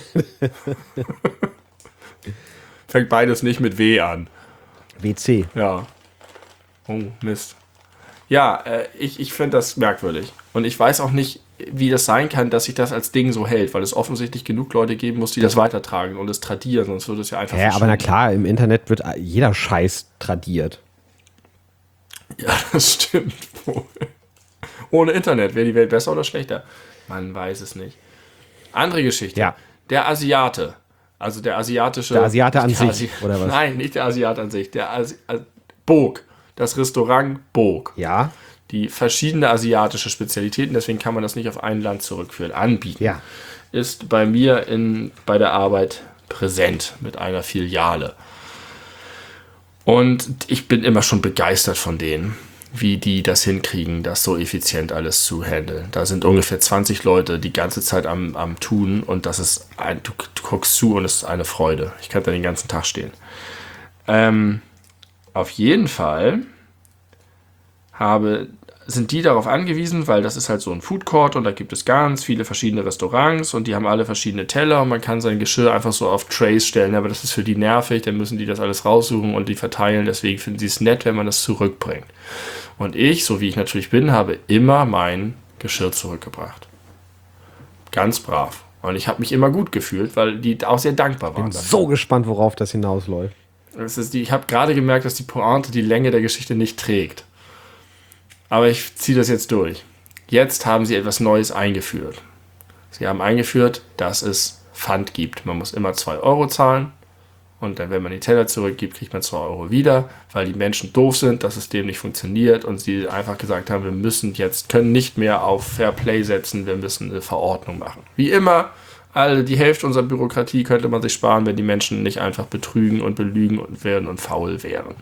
[SPEAKER 2] Fängt beides nicht mit W an.
[SPEAKER 1] WC.
[SPEAKER 2] Ja. Oh, Mist. Ja, ich finde das merkwürdig. Und ich weiß auch nicht, wie das sein kann, dass sich das als Ding so hält, weil es offensichtlich genug Leute geben muss, die das weitertragen und es tradieren, sonst würde es ja einfach
[SPEAKER 1] aber na klar, im Internet wird jeder Scheiß tradiert.
[SPEAKER 2] Ja, das stimmt wohl. Ohne Internet wäre die Welt besser oder schlechter? Man weiß es nicht. Andere Geschichte.
[SPEAKER 1] Ja.
[SPEAKER 2] Der Asiate. Also der asiatische...
[SPEAKER 1] Der Asiate an sich, oder was?
[SPEAKER 2] Nein, nicht der Asiate an sich. Bog. Das Restaurant Bog.
[SPEAKER 1] Ja.
[SPEAKER 2] Die verschiedene asiatische Spezialitäten, deswegen kann man das nicht auf ein Land zurückführen, anbieten.
[SPEAKER 1] Ja.
[SPEAKER 2] Ist bei mir bei der Arbeit präsent mit einer Filiale. Und ich bin immer schon begeistert von denen, wie die das hinkriegen, das so effizient alles zu handeln. Da sind ungefähr 20 Leute die ganze Zeit am Tun und das ist du guckst zu und es ist eine Freude. Ich kann da den ganzen Tag stehen. Auf jeden Fall sind die darauf angewiesen, weil das ist halt so ein Food Court und da gibt es ganz viele verschiedene Restaurants und die haben alle verschiedene Teller und man kann sein Geschirr einfach so auf Trays stellen, aber das ist für die nervig, dann müssen die das alles raussuchen und die verteilen, deswegen finden sie es nett, wenn man das zurückbringt. Und ich, so wie ich natürlich bin, habe immer mein Geschirr zurückgebracht. Ganz brav. Und ich habe mich immer gut gefühlt, weil die auch sehr dankbar waren.
[SPEAKER 1] Ich bin so gespannt, worauf das hinausläuft.
[SPEAKER 2] Ich habe gerade gemerkt, dass die Pointe die Länge der Geschichte nicht trägt. Aber ich ziehe das jetzt durch. Jetzt haben sie etwas Neues eingeführt. Sie haben eingeführt, dass es Pfand gibt. Man muss immer 2 Euro zahlen und dann, wenn man die Teller zurückgibt, kriegt man 2 Euro wieder, weil die Menschen doof sind, dass es dem nicht funktioniert und sie einfach gesagt haben, können nicht mehr auf Fair Play setzen, wir müssen eine Verordnung machen. Wie immer, die Hälfte unserer Bürokratie könnte man sich sparen, wenn die Menschen nicht einfach betrügen und belügen und faul wären.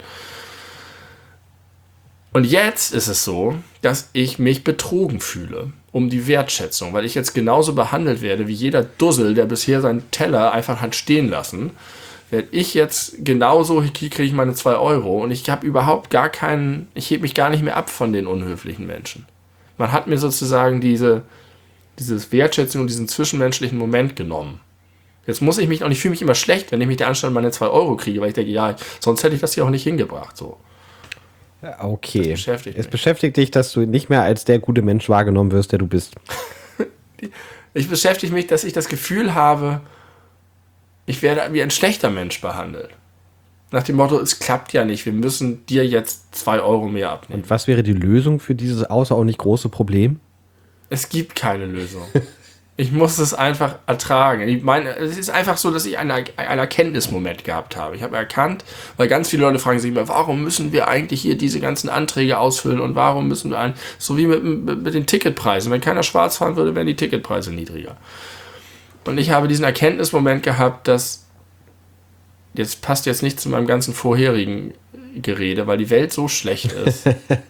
[SPEAKER 2] Und jetzt ist es so, dass ich mich betrogen fühle um die Wertschätzung, weil ich jetzt genauso behandelt werde wie jeder Dussel, der bisher seinen Teller einfach hat stehen lassen. Werde ich jetzt genauso, kriege ich meine 2 Euro und ich habe ich hebe mich gar nicht mehr ab von den unhöflichen Menschen. Man hat mir sozusagen dieses Wertschätzung und diesen zwischenmenschlichen Moment genommen. Jetzt fühle ich mich immer schlecht, wenn ich mich der Anstalt meine 2 Euro kriege, weil ich denke, ja, sonst hätte ich das hier auch nicht hingebracht, so.
[SPEAKER 1] Okay. Es beschäftigt dich, dass du nicht mehr als der gute Mensch wahrgenommen wirst, der du bist.
[SPEAKER 2] Ich beschäftige mich, dass ich das Gefühl habe, ich werde wie ein schlechter Mensch behandelt. Nach dem Motto, es klappt ja nicht, wir müssen dir jetzt 2 Euro mehr abnehmen.
[SPEAKER 1] Und was wäre die Lösung für dieses außerordentlich große Problem?
[SPEAKER 2] Es gibt keine Lösung. Ich muss es einfach ertragen. Ich meine, es ist einfach so, dass ich einen Erkenntnismoment gehabt habe. Ich habe erkannt, weil ganz viele Leute fragen sich immer, warum müssen wir eigentlich hier diese ganzen Anträge ausfüllen und warum müssen wir so wie mit den Ticketpreisen. Wenn keiner schwarz fahren würde, wären die Ticketpreise niedriger. Und ich habe diesen Erkenntnismoment gehabt, dass passt jetzt nicht zu meinem ganzen vorherigen Gerede, weil die Welt so schlecht ist.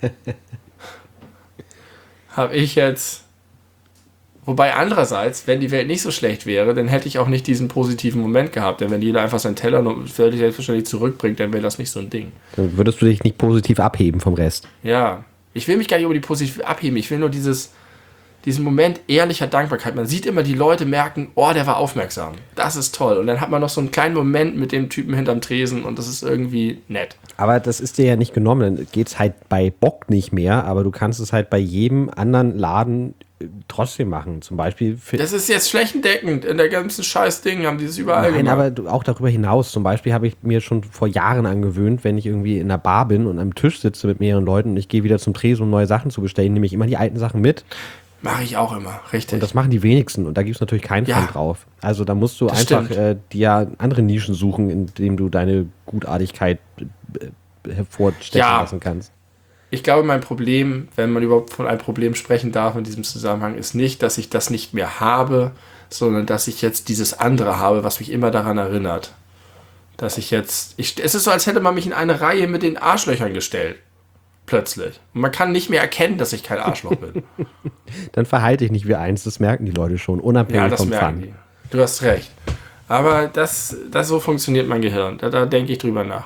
[SPEAKER 2] Habe ich jetzt... Wobei andererseits, wenn die Welt nicht so schlecht wäre, dann hätte ich auch nicht diesen positiven Moment gehabt. Denn wenn jeder einfach seinen Teller völlig selbstverständlich zurückbringt, dann wäre das nicht so ein Ding.
[SPEAKER 1] Dann würdest du dich nicht positiv abheben vom Rest.
[SPEAKER 2] Ja, ich will mich gar nicht über die positiv abheben. Ich will nur diesen Moment ehrlicher Dankbarkeit. Man sieht immer, die Leute merken, oh, der war aufmerksam. Das ist toll. Und dann hat man noch so einen kleinen Moment mit dem Typen hinterm Tresen und das ist irgendwie nett.
[SPEAKER 1] Aber das ist dir ja nicht genommen. Dann geht es halt bei Bock nicht mehr, aber du kannst es halt bei jedem anderen Laden trotzdem machen. Zum Beispiel.
[SPEAKER 2] Das ist jetzt flächendeckend. In der ganzen Scheiß-Ding haben die das überall
[SPEAKER 1] Nein,
[SPEAKER 2] gemacht.
[SPEAKER 1] aber auch darüber hinaus. Zum Beispiel habe ich mir schon vor Jahren angewöhnt, wenn ich irgendwie in einer Bar bin und am Tisch sitze mit mehreren Leuten und ich gehe wieder zum Tresen, um neue Sachen zu bestellen, nehme ich immer die alten Sachen mit.
[SPEAKER 2] Mache ich auch immer, richtig.
[SPEAKER 1] Und das machen die wenigsten und da gibt es natürlich keinen Fall drauf. Also da musst du
[SPEAKER 2] Das
[SPEAKER 1] einfach dir andere Nischen suchen, indem du deine Gutartigkeit hervorstechen lassen kannst.
[SPEAKER 2] Ich glaube, mein Problem, wenn man überhaupt von einem Problem sprechen darf in diesem Zusammenhang, ist nicht, dass ich das nicht mehr habe, sondern dass ich jetzt dieses andere habe, was mich immer daran erinnert. Dass es ist so, als hätte man mich in eine Reihe mit den Arschlöchern gestellt. Plötzlich. Und man kann nicht mehr erkennen, dass ich kein Arschloch bin.
[SPEAKER 1] Dann verhalte ich nicht wie eins, das merken die Leute schon, unabhängig vom Fun.
[SPEAKER 2] Die. Du hast recht. Aber so funktioniert mein Gehirn. Da denke ich drüber nach.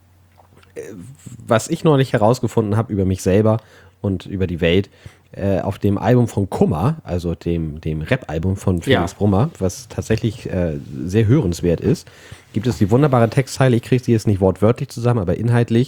[SPEAKER 1] Was ich neulich herausgefunden habe über mich selber und über die Welt, auf dem Album von Kummer, also dem Rap-Album von Felix Brummer, was tatsächlich sehr hörenswert ist, gibt es die wunderbare Textzeile, ich kriege sie jetzt nicht wortwörtlich zusammen, aber inhaltlich,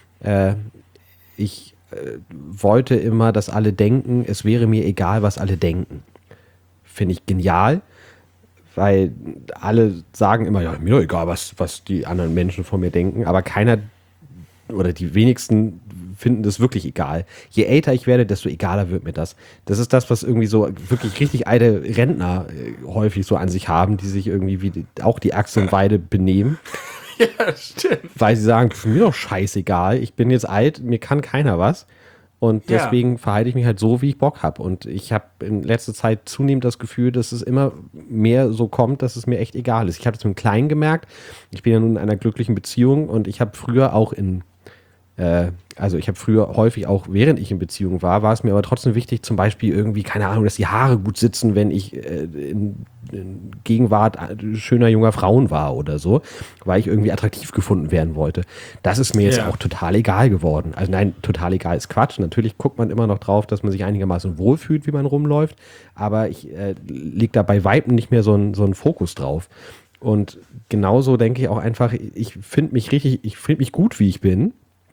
[SPEAKER 1] ich wollte immer, dass alle denken, es wäre mir egal, was alle denken. Finde ich genial, weil alle sagen immer, ja, mir doch egal, was die anderen Menschen von mir denken, aber keiner oder die wenigsten finden das wirklich egal. Je älter ich werde, desto egaler wird mir das. Das ist das, was irgendwie so wirklich richtig alte Rentner häufig so an sich haben, die sich irgendwie wie auch die Axt und Weide benehmen.
[SPEAKER 2] Ja, stimmt.
[SPEAKER 1] Weil sie sagen, mir doch scheißegal, ich bin jetzt alt, mir kann keiner was. Und deswegen verhalte ich mich halt so, wie ich Bock habe. Und ich habe in letzter Zeit zunehmend das Gefühl, dass es immer mehr so kommt, dass es mir echt egal ist. Ich habe das mit dem Kleinen gemerkt. Ich bin ja nun in einer glücklichen Beziehung und ich habe früher auch häufig auch, während ich in Beziehung war es mir aber trotzdem wichtig, zum Beispiel irgendwie, keine Ahnung, dass die Haare gut sitzen, wenn ich in Gegenwart schöner junger Frauen war oder so, weil ich irgendwie attraktiv gefunden werden wollte. Das ist mir jetzt auch total egal geworden. Also nein, total egal ist Quatsch. Natürlich guckt man immer noch drauf, dass man sich einigermaßen wohlfühlt, wie man rumläuft, aber ich lege da bei Weitem nicht mehr so einen Fokus drauf. Und genauso denke ich auch einfach, ich finde mich gut, wie ich bin,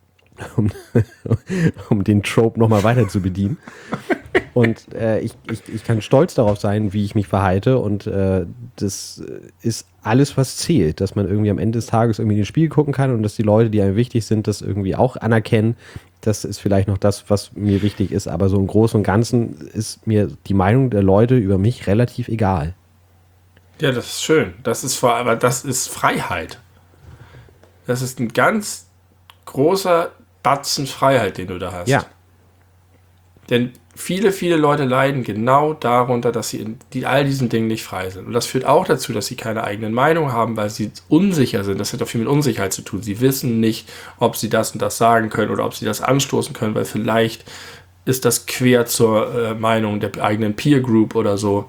[SPEAKER 1] um den Trope nochmal weiter zu bedienen. Und ich kann stolz darauf sein, wie ich mich verhalte. Und das ist alles, was zählt. Dass man irgendwie am Ende des Tages irgendwie in den Spiegel gucken kann und dass die Leute, die einem wichtig sind, das irgendwie auch anerkennen. Das ist vielleicht noch das, was mir wichtig ist. Aber so im Großen und Ganzen ist mir die Meinung der Leute über mich relativ egal.
[SPEAKER 3] Ja, das ist schön. Aber das ist Freiheit. Das ist ein ganz großer Batzen Freiheit, den du da hast.
[SPEAKER 1] Ja.
[SPEAKER 3] Denn viele, viele Leute leiden genau darunter, dass sie in all diesen Dingen nicht frei sind. Und das führt auch dazu, dass sie keine eigenen Meinungen haben, weil sie unsicher sind. Das hat auch viel mit Unsicherheit zu tun. Sie wissen nicht, ob sie das und das sagen können oder ob sie das anstoßen können, weil vielleicht ist das quer zur Meinung der eigenen Peer Group oder so.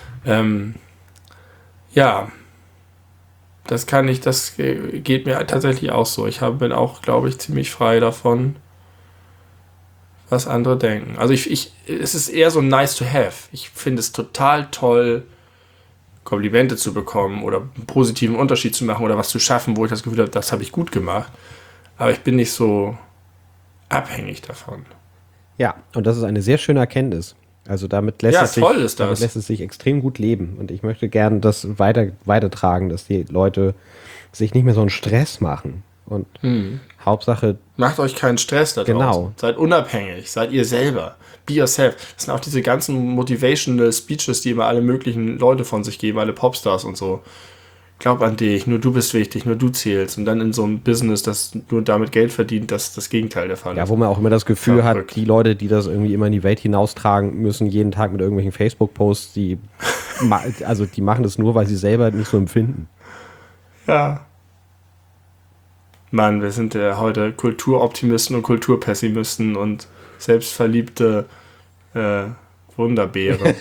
[SPEAKER 3] Das geht mir tatsächlich auch so. Bin auch, glaube ich, ziemlich frei davon, was andere denken. Also es ist eher so nice to have. Ich finde es total toll, Komplimente zu bekommen oder einen positiven Unterschied zu machen oder was zu schaffen, wo ich das Gefühl habe, das habe ich gut gemacht. Aber ich bin nicht so abhängig davon.
[SPEAKER 1] Ja, und das ist eine sehr schöne Erkenntnis. Also damit lässt es sich extrem gut leben. Und ich möchte gerne das weitertragen, dass die Leute sich nicht mehr so einen Stress machen. Und Hauptsache...
[SPEAKER 3] Macht euch keinen Stress da draußen.
[SPEAKER 1] Genau.
[SPEAKER 3] Seid unabhängig, seid ihr selber. Be yourself. Das sind auch diese ganzen motivational Speeches, die immer alle möglichen Leute von sich geben, alle Popstars und so. Glaub an dich, nur du bist wichtig, nur du zählst. Und dann in so einem Business, das nur damit Geld verdient, dass das Gegenteil der Fall ist.
[SPEAKER 1] Ja, wo man auch immer das Gefühl hat, die Leute, die das irgendwie immer in die Welt hinaustragen, müssen jeden Tag mit irgendwelchen Facebook-Posts, die machen das nur, weil sie selber nicht so empfinden.
[SPEAKER 3] Ja. Mann, wir sind ja heute Kulturoptimisten und Kulturpessimisten und selbstverliebte Wunderbeere.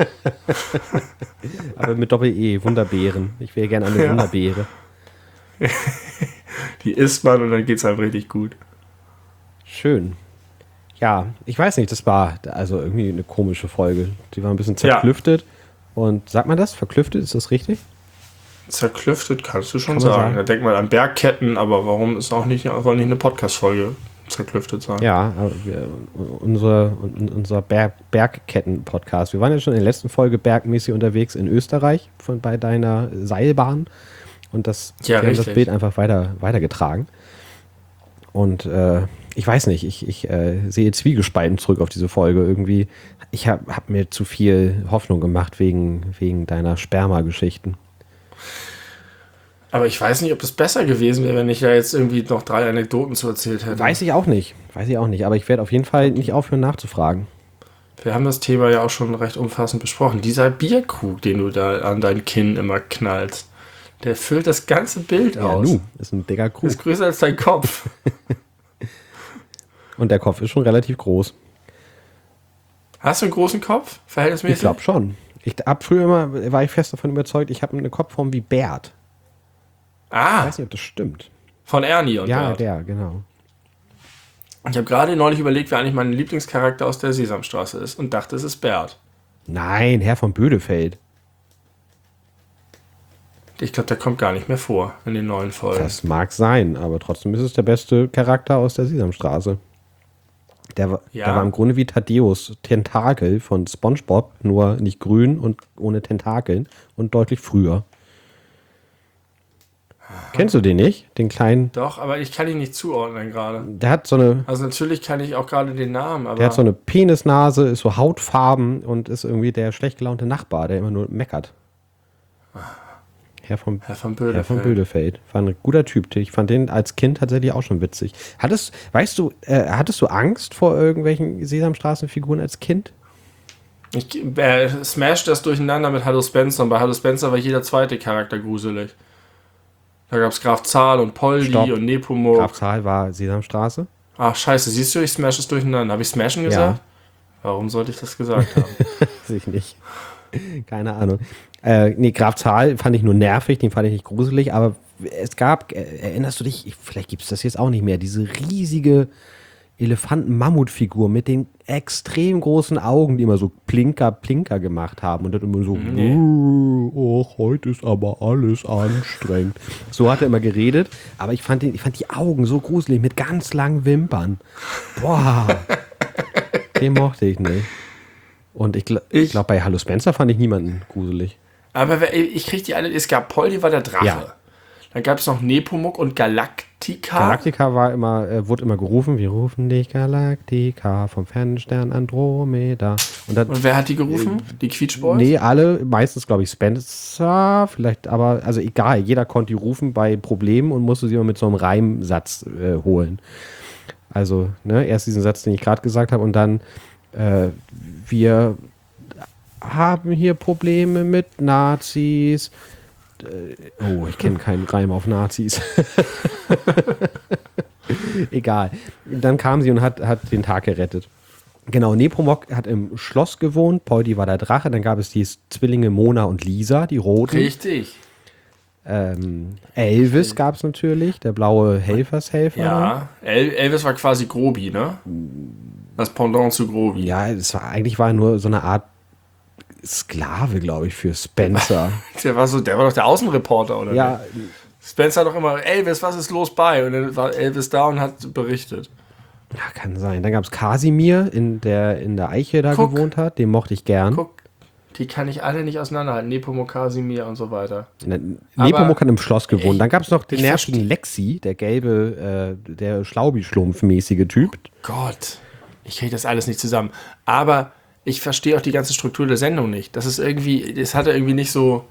[SPEAKER 1] Aber mit Doppel-E, Wunderbeeren. Ich wäre gerne eine Wunderbeere.
[SPEAKER 3] Die isst man und dann geht es einem richtig gut.
[SPEAKER 1] Schön. Ja, ich weiß nicht, das war also irgendwie eine komische Folge. Die war ein bisschen zerklüftet. Und sagt man das? Verklüftet, ist das richtig?
[SPEAKER 2] Zerklüftet kannst du schon sagen. Da denkt man an Bergketten, aber warum ist auch nicht eine Podcast-Folge zerklüftet sein?
[SPEAKER 1] Ja, aber unser Bergketten-Podcast. Wir waren ja schon in der letzten Folge bergmäßig unterwegs in Österreich bei deiner Seilbahn. Und wir haben das Bild einfach weitergetragen. Und ich weiß nicht, ich sehe zwiegespalten zurück auf diese Folge. Irgendwie, ich hab mir zu viel Hoffnung gemacht wegen deiner Sperma-Geschichten.
[SPEAKER 2] Aber ich weiß nicht, ob das besser gewesen wäre, wenn ich ja jetzt irgendwie noch 3 Anekdoten zu erzählt hätte.
[SPEAKER 1] Weiß ich auch nicht. Aber ich werde auf jeden Fall nicht aufhören nachzufragen.
[SPEAKER 2] Wir haben das Thema ja auch schon recht umfassend besprochen. Dieser Bierkrug, den du da an dein Kinn immer knallst, der füllt das ganze Bild aus. Ja,
[SPEAKER 1] ist ein dicker Krug.
[SPEAKER 2] Ist größer als dein Kopf.
[SPEAKER 1] Und der Kopf ist schon relativ groß.
[SPEAKER 2] Hast du einen großen Kopf, verhältnismäßig?
[SPEAKER 1] Ich glaube schon. War ich fest davon überzeugt, ich habe eine Kopfform wie Bert. Ich weiß nicht, ob das stimmt.
[SPEAKER 2] Von Ernie und
[SPEAKER 1] ja,
[SPEAKER 2] Bert.
[SPEAKER 1] Ja, der, genau.
[SPEAKER 2] Ich habe gerade neulich überlegt, wer eigentlich mein Lieblingscharakter aus der Sesamstraße ist und dachte, es ist Bert.
[SPEAKER 1] Nein, Herr von Bödefeld.
[SPEAKER 2] Ich glaube, der kommt gar nicht mehr vor in den neuen Folgen.
[SPEAKER 1] Das mag sein, aber trotzdem ist es der beste Charakter aus der Sesamstraße. Der war im Grunde wie Thaddeus Tentakel von SpongeBob, nur nicht grün und ohne Tentakeln und deutlich früher. Kennst du den nicht? Den kleinen?
[SPEAKER 2] Doch, aber ich kann ihn nicht zuordnen gerade.
[SPEAKER 1] Der hat so eine...
[SPEAKER 2] Also natürlich kann ich auch gerade den Namen, aber...
[SPEAKER 1] Der hat so eine Penisnase, ist so hautfarben und ist irgendwie der schlecht gelaunte Nachbar, der immer nur meckert. Herr von Bödefeld. War ein guter Typ. Ich fand den als Kind tatsächlich auch schon witzig. Hattest du Angst vor irgendwelchen Sesamstraßenfiguren als Kind?
[SPEAKER 2] Ich smash das durcheinander mit Hallo Spencer. Und bei Hallo Spencer war jeder zweite Charakter gruselig. Da gab es Graf Zahl und Poldi und Nepomuk.
[SPEAKER 1] Graf Zahl war Sesamstraße.
[SPEAKER 2] Ach, scheiße, siehst du, ich smash es durcheinander. Habe ich Smashen gesagt? Ja. Warum sollte ich das gesagt haben?
[SPEAKER 1] Weiß ich nicht. Keine Ahnung. Graf Zahl fand ich nur nervig, den fand ich nicht gruselig, aber es gab, erinnerst du dich, vielleicht gibt es das jetzt auch nicht mehr, diese riesige Elefanten-Mammut-Figur mit den extrem großen Augen, die immer so Plinker gemacht haben und dann immer so, heute ist aber alles anstrengend. So hat er immer geredet, aber ich fand die Augen so gruselig mit ganz langen Wimpern. Boah, den mochte ich nicht. Und ich glaube, bei Hallo Spencer fand ich niemanden gruselig.
[SPEAKER 2] Aber ich krieg die alle, es gab Poldi war der Drache. Ja. Dann gab es noch Nepomuk und Galactica.
[SPEAKER 1] Galactica wurde immer gerufen, wir rufen dich Galactica vom Fernstern Andromeda.
[SPEAKER 2] Und wer hat die gerufen? Die Quietschboys?
[SPEAKER 1] Nee, alle, meistens glaube ich Spencer, vielleicht, aber also egal, jeder konnte die rufen bei Problemen und musste sie immer mit so einem Reimsatz holen. Also, erst diesen Satz, den ich gerade gesagt habe und dann wir haben hier Probleme mit Nazis. Ich kenne keinen Reim auf Nazis. Egal. Dann kam sie und hat den Tag gerettet. Genau, Nepomuk hat im Schloss gewohnt, Poldi war der Drache, dann gab es die Zwillinge Mona und Lisa, die Roten.
[SPEAKER 2] Richtig.
[SPEAKER 1] Elvis gab es natürlich, der blaue Helfershelfer.
[SPEAKER 2] Ja, Elvis war quasi Grobi, ne? Das Pendant zu Grobi.
[SPEAKER 1] Ja, eigentlich war er nur so eine Art Sklave, glaube ich, für Spencer.
[SPEAKER 2] Der war doch der Außenreporter, oder?
[SPEAKER 1] Ja.
[SPEAKER 2] Nicht? Spencer hat doch immer, Elvis, was ist los bei? Und dann war Elvis da und hat berichtet.
[SPEAKER 1] Ja, kann sein. Dann gab es Kasimir, der in der Eiche da gewohnt hat. Den mochte ich gern.
[SPEAKER 2] Guck, die kann ich alle nicht auseinanderhalten. Nepomuk, Kasimir und so weiter.
[SPEAKER 1] Nepomuk hat im Schloss gewohnt. Dann gab es noch den nervigen Lexi, der gelbe, der Schlaubi-Schlumpf-mäßige Typ.
[SPEAKER 2] Gott, ich kriege das alles nicht zusammen. Aber ich verstehe auch die ganze Struktur der Sendung nicht. Das ist irgendwie, das hatte irgendwie nicht so,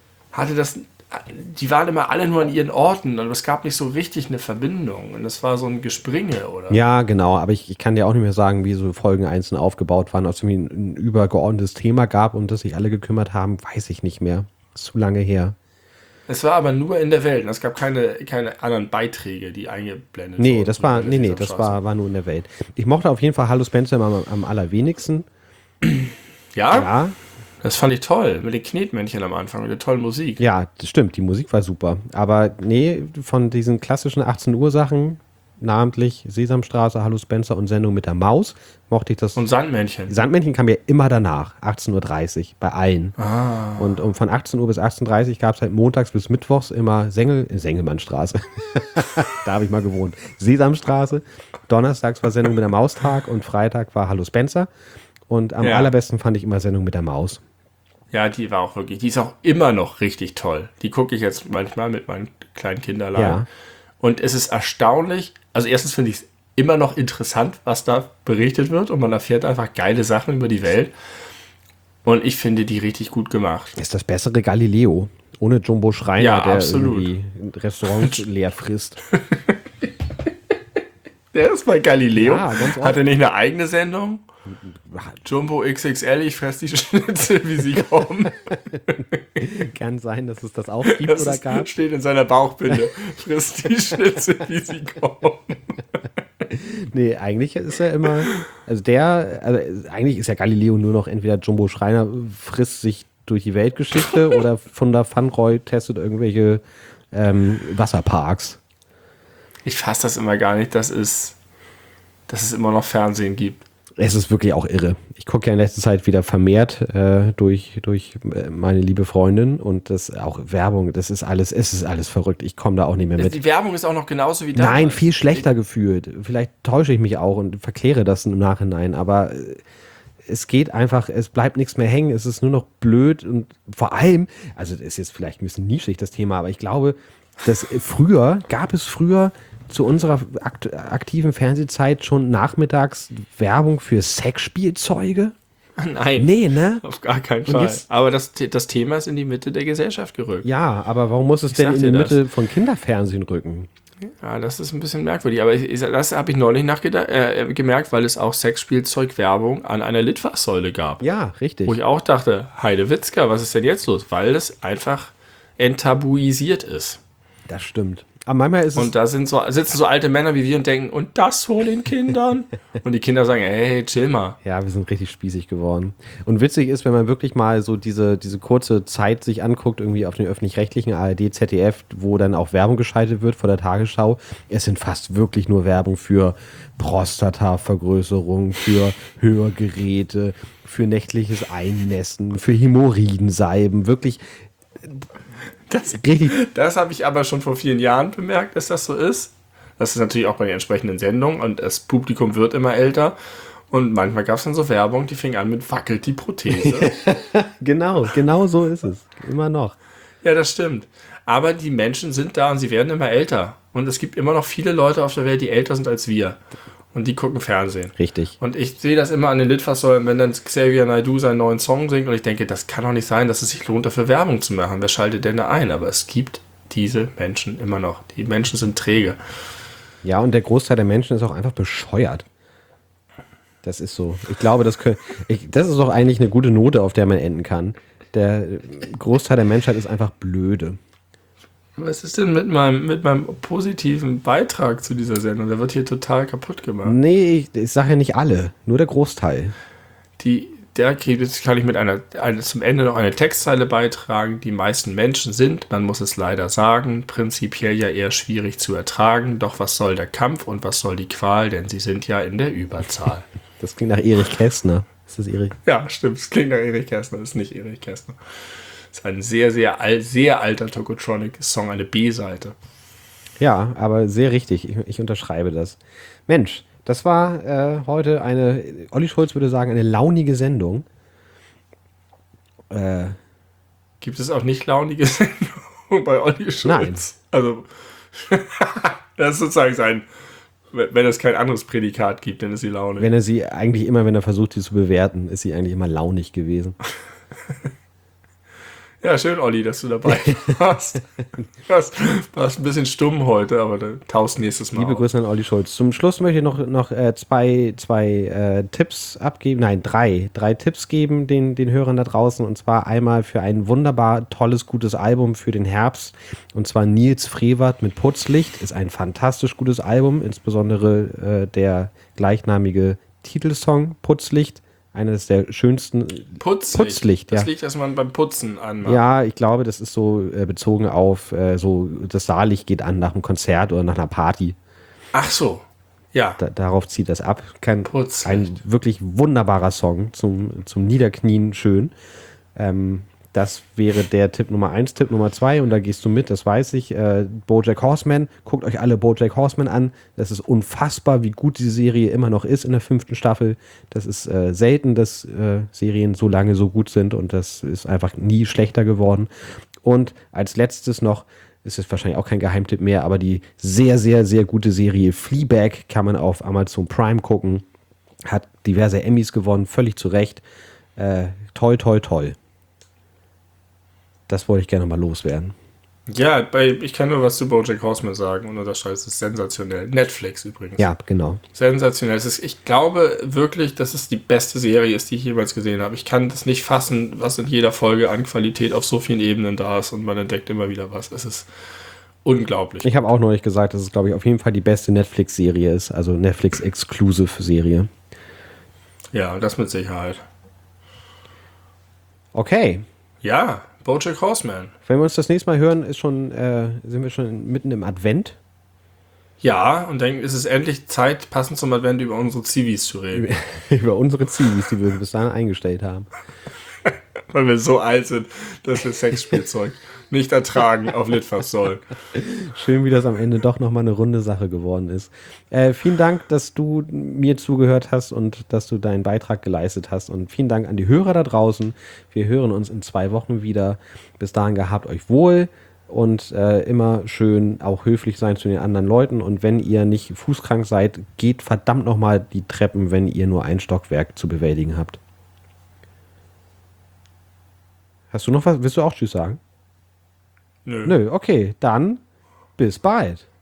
[SPEAKER 2] die waren immer alle nur an ihren Orten und es gab nicht so richtig eine Verbindung und das war so ein Gespringe, oder?
[SPEAKER 1] Ja, genau, aber ich kann dir auch nicht mehr sagen, wie so Folgen einzeln aufgebaut waren, ob es irgendwie ein übergeordnetes Thema gab, um das sich alle gekümmert haben, weiß ich nicht mehr. Ist zu lange her.
[SPEAKER 2] Es war aber nur in der Welt. Es gab keine anderen Beiträge, die eingeblendet
[SPEAKER 1] wurden.
[SPEAKER 2] Nee,
[SPEAKER 1] das war nur in der Welt. Ich mochte auf jeden Fall Hallo Spencer am allerwenigsten.
[SPEAKER 2] Ja?
[SPEAKER 1] Ja.
[SPEAKER 2] Das fand ich toll, mit den Knetmännchen am Anfang, mit der tollen Musik.
[SPEAKER 1] Ja, das stimmt, die Musik war super. Aber nee, von diesen klassischen 18 Uhr Sachen, namentlich Sesamstraße, Hallo Spencer und Sendung mit der Maus, mochte ich das.
[SPEAKER 2] Und Sandmännchen.
[SPEAKER 1] Sandmännchen kam ja immer danach, 18.30 Uhr, bei allen. Und von 18 Uhr bis 18.30 Uhr gab es halt montags bis mittwochs immer Sengelmannstraße. Da habe ich mal gewohnt. Sesamstraße. Donnerstags war Sendung mit der Maustag und Freitag war Hallo Spencer. Und am allerbesten fand ich immer Sendung mit der Maus.
[SPEAKER 2] Ja, die war auch wirklich, die ist auch immer noch richtig toll. Die gucke ich jetzt manchmal mit meinen kleinen Kinderlein.
[SPEAKER 1] Ja.
[SPEAKER 2] Und es ist erstaunlich, also erstens finde ich es immer noch interessant, was da berichtet wird und man erfährt einfach geile Sachen über die Welt. Und ich finde die richtig gut gemacht.
[SPEAKER 1] Ist das bessere Galileo. Ohne Jumbo Schreiner,
[SPEAKER 2] Ja,
[SPEAKER 1] der
[SPEAKER 2] absolut.
[SPEAKER 1] irgendwie Restaurants leer frisst.
[SPEAKER 2] Der ist bei Galileo.
[SPEAKER 1] Ja, ganz oft.
[SPEAKER 2] Hat er nicht eine eigene Sendung? Jumbo XXL, ich fress die Schnitzel, wie sie kommen.
[SPEAKER 1] Kann sein, dass es das auch gibt
[SPEAKER 2] Das
[SPEAKER 1] oder gab.
[SPEAKER 2] steht in seiner Bauchbinde. Frisst die Schnitzel, wie sie kommen.
[SPEAKER 1] Nee, eigentlich ist er immer, eigentlich ist ja Galileo nur noch entweder Jumbo Schreiner frisst sich durch die Weltgeschichte oder von der Fanroy testet irgendwelche Wasserparks.
[SPEAKER 2] Ich fasse das immer gar nicht, dass es immer noch Fernsehen gibt.
[SPEAKER 1] Es ist wirklich auch irre. Ich gucke ja in letzter Zeit wieder vermehrt durch meine liebe Freundin und das auch Werbung, es ist alles verrückt. Ich komme da auch nicht mehr mit.
[SPEAKER 2] Die Werbung ist auch noch genauso wie damals.
[SPEAKER 1] Nein, viel schlechter gefühlt. Vielleicht täusche ich mich auch und verkläre das im Nachhinein, aber es geht einfach, es bleibt nichts mehr hängen, es ist nur noch blöd und vor allem, also das ist jetzt vielleicht ein bisschen nischig das Thema, aber ich glaube, dass gab es früher zu unserer aktiven Fernsehzeit schon nachmittags Werbung für Sexspielzeuge?
[SPEAKER 2] Nein.
[SPEAKER 1] Nee, ne?
[SPEAKER 2] Auf gar keinen
[SPEAKER 1] Und
[SPEAKER 2] Fall.
[SPEAKER 1] jetzt-
[SPEAKER 2] Aber das Thema ist in die Mitte der Gesellschaft gerückt.
[SPEAKER 1] Ja, aber warum muss es denn
[SPEAKER 2] sag
[SPEAKER 1] in
[SPEAKER 2] dir
[SPEAKER 1] die
[SPEAKER 2] das.
[SPEAKER 1] Mitte von Kinderfernsehen rücken?
[SPEAKER 2] Ja, das ist ein bisschen merkwürdig. Aber das habe ich neulich gemerkt, weil es auch Sexspielzeug-Werbung an einer Litfaßsäule gab.
[SPEAKER 1] Ja, richtig.
[SPEAKER 2] Wo ich auch dachte, Heidewitzka, was ist denn jetzt los? Weil es einfach enttabuisiert ist.
[SPEAKER 1] Das stimmt. Aber manchmal ist es.
[SPEAKER 2] Und da sitzen so alte Männer wie wir und denken, und das vor den Kindern? Und die Kinder sagen, hey, chill mal.
[SPEAKER 1] Ja, wir sind richtig spießig geworden. Und witzig ist, wenn man wirklich mal so diese kurze Zeit sich anguckt, irgendwie auf den öffentlich-rechtlichen ARD, ZDF, wo dann auch Werbung geschaltet wird vor der Tagesschau. Es sind fast wirklich nur Werbung für Prostatavergrößerung, für Hörgeräte, für nächtliches Einnässen, für Hämorrhoidensalben. Wirklich richtig.
[SPEAKER 2] Das habe ich aber schon vor vielen Jahren bemerkt, dass das so ist. Das ist natürlich auch bei den entsprechenden Sendungen und das Publikum wird immer älter. Und manchmal gab es dann so Werbung, die fing an mit wackelt die Prothese.
[SPEAKER 1] Genau so ist es. Immer noch.
[SPEAKER 2] Ja, das stimmt. Aber die Menschen sind da und sie werden immer älter. Und es gibt immer noch viele Leute auf der Welt, die älter sind als wir. Und die gucken Fernsehen.
[SPEAKER 1] Richtig.
[SPEAKER 2] Und ich sehe das immer an den Litfaßsäulen, wenn dann Xavier Naidoo seinen neuen Song singt und ich denke, das kann doch nicht sein, dass es sich lohnt, dafür Werbung zu machen. Wer schaltet denn da ein? Aber es gibt diese Menschen immer noch. Die Menschen sind träge.
[SPEAKER 1] Ja, und der Großteil der Menschen ist auch einfach bescheuert. Das ist so. Ich glaube, das ist doch eigentlich eine gute Note, auf der man enden kann. Der Großteil der Menschheit ist einfach blöde.
[SPEAKER 2] Was ist denn mit meinem positiven Beitrag zu dieser Sendung? Der wird hier total kaputt gemacht.
[SPEAKER 1] Nee, ich sage ja nicht alle, nur der Großteil.
[SPEAKER 2] Jetzt kann ich mit zum Ende noch eine Textzeile beitragen. Die meisten Menschen sind, man muss es leider sagen, prinzipiell ja eher schwierig zu ertragen. Doch was soll der Kampf und was soll die Qual, denn sie sind ja in der Überzahl.
[SPEAKER 1] Das klingt nach Erich Kästner. Ist das Erich?
[SPEAKER 2] Ja, stimmt. Es klingt nach Erich Kästner. Das ist nicht Erich Kästner. Das ist ein sehr, sehr alter Tokotronic-Song, eine B-Seite.
[SPEAKER 1] Ja, aber sehr richtig. Ich unterschreibe das. Mensch, das war heute Olli Schulz würde sagen, eine launige Sendung.
[SPEAKER 2] Gibt es auch nicht launige Sendungen bei Olli Schulz?
[SPEAKER 1] Nein.
[SPEAKER 2] Also, das ist sozusagen wenn es kein anderes Prädikat gibt, dann ist sie launig.
[SPEAKER 1] Wenn er versucht, sie zu bewerten, ist sie eigentlich immer launig gewesen.
[SPEAKER 2] Ja, schön, Olli, dass du dabei warst. Du warst ein bisschen stumm heute, aber du taust nächstes Mal.
[SPEAKER 1] Liebe Grüße an Olli Schulz. Zum Schluss möchte ich noch zwei Tipps abgeben. Nein, drei Tipps geben den Hörern da draußen. Und zwar einmal für ein wunderbar tolles, gutes Album für den Herbst. Und zwar Nils Frevert mit Putzlicht. Ist ein fantastisch gutes Album. Insbesondere der gleichnamige Titelsong Putzlicht. Eines der schönsten. Putzlicht, ja.
[SPEAKER 2] Das Licht, das man beim Putzen anmacht.
[SPEAKER 1] Ja, ich glaube, das ist so bezogen auf so das Saallicht geht an nach einem Konzert oder nach einer Party.
[SPEAKER 2] Ach so. Ja.
[SPEAKER 1] Darauf zieht das ab.
[SPEAKER 2] Putzlicht.
[SPEAKER 1] Ein wirklich wunderbarer Song zum Niederknien schön. Das wäre der Tipp Nummer 1. Tipp Nummer 2, und da gehst du mit, das weiß ich. BoJack Horseman. Guckt euch alle BoJack Horseman an. Das ist unfassbar, wie gut diese Serie immer noch ist in der 5. Staffel. Das ist selten, dass Serien so lange so gut sind, und das ist einfach nie schlechter geworden. Und als letztes noch, ist es wahrscheinlich auch kein Geheimtipp mehr, aber die sehr, sehr, sehr gute Serie Fleabag kann man auf Amazon Prime gucken. Hat diverse Emmys gewonnen, völlig zu Recht. Toll, toll, toll. Das wollte ich gerne mal loswerden.
[SPEAKER 2] Ja, ich kann nur was zu BoJack Horseman sagen, und das ist sensationell. Netflix übrigens.
[SPEAKER 1] Ja, genau.
[SPEAKER 2] Sensationell. Ich glaube wirklich, dass es die beste Serie ist, die ich jemals gesehen habe. Ich kann das nicht fassen, was in jeder Folge an Qualität auf so vielen Ebenen da ist, und man entdeckt immer wieder was. Es ist unglaublich.
[SPEAKER 1] Ich habe auch neulich gesagt, dass es, glaube ich, auf jeden Fall die beste Netflix-Serie ist, also Netflix-Exclusive-Serie.
[SPEAKER 2] Ja, das mit Sicherheit.
[SPEAKER 1] Okay.
[SPEAKER 2] Ja, BoJack Horseman.
[SPEAKER 1] Wenn wir uns das nächste Mal hören, sind wir schon mitten im Advent.
[SPEAKER 2] Ja, und dann ist es endlich Zeit, passend zum Advent, über unsere Zivis zu reden.
[SPEAKER 1] Über unsere Zivis, die wir bis dahin eingestellt haben.
[SPEAKER 2] Weil wir so alt sind, dass wir Sexspielzeug nicht ertragen auf Litfaß sollen.
[SPEAKER 1] Schön, wie das am Ende doch nochmal eine runde Sache geworden ist. Vielen Dank, dass du mir zugehört hast und dass du deinen Beitrag geleistet hast. Und vielen Dank an die Hörer da draußen. Wir hören uns in 2 Wochen wieder. Bis dahin gehabt euch wohl und immer schön auch höflich sein zu den anderen Leuten. Und wenn ihr nicht fußkrank seid, geht verdammt nochmal die Treppen, wenn ihr nur ein Stockwerk zu bewältigen habt. Hast du noch was? Willst du auch Tschüss sagen?
[SPEAKER 2] Nö.
[SPEAKER 1] Nö, okay, dann bis bald.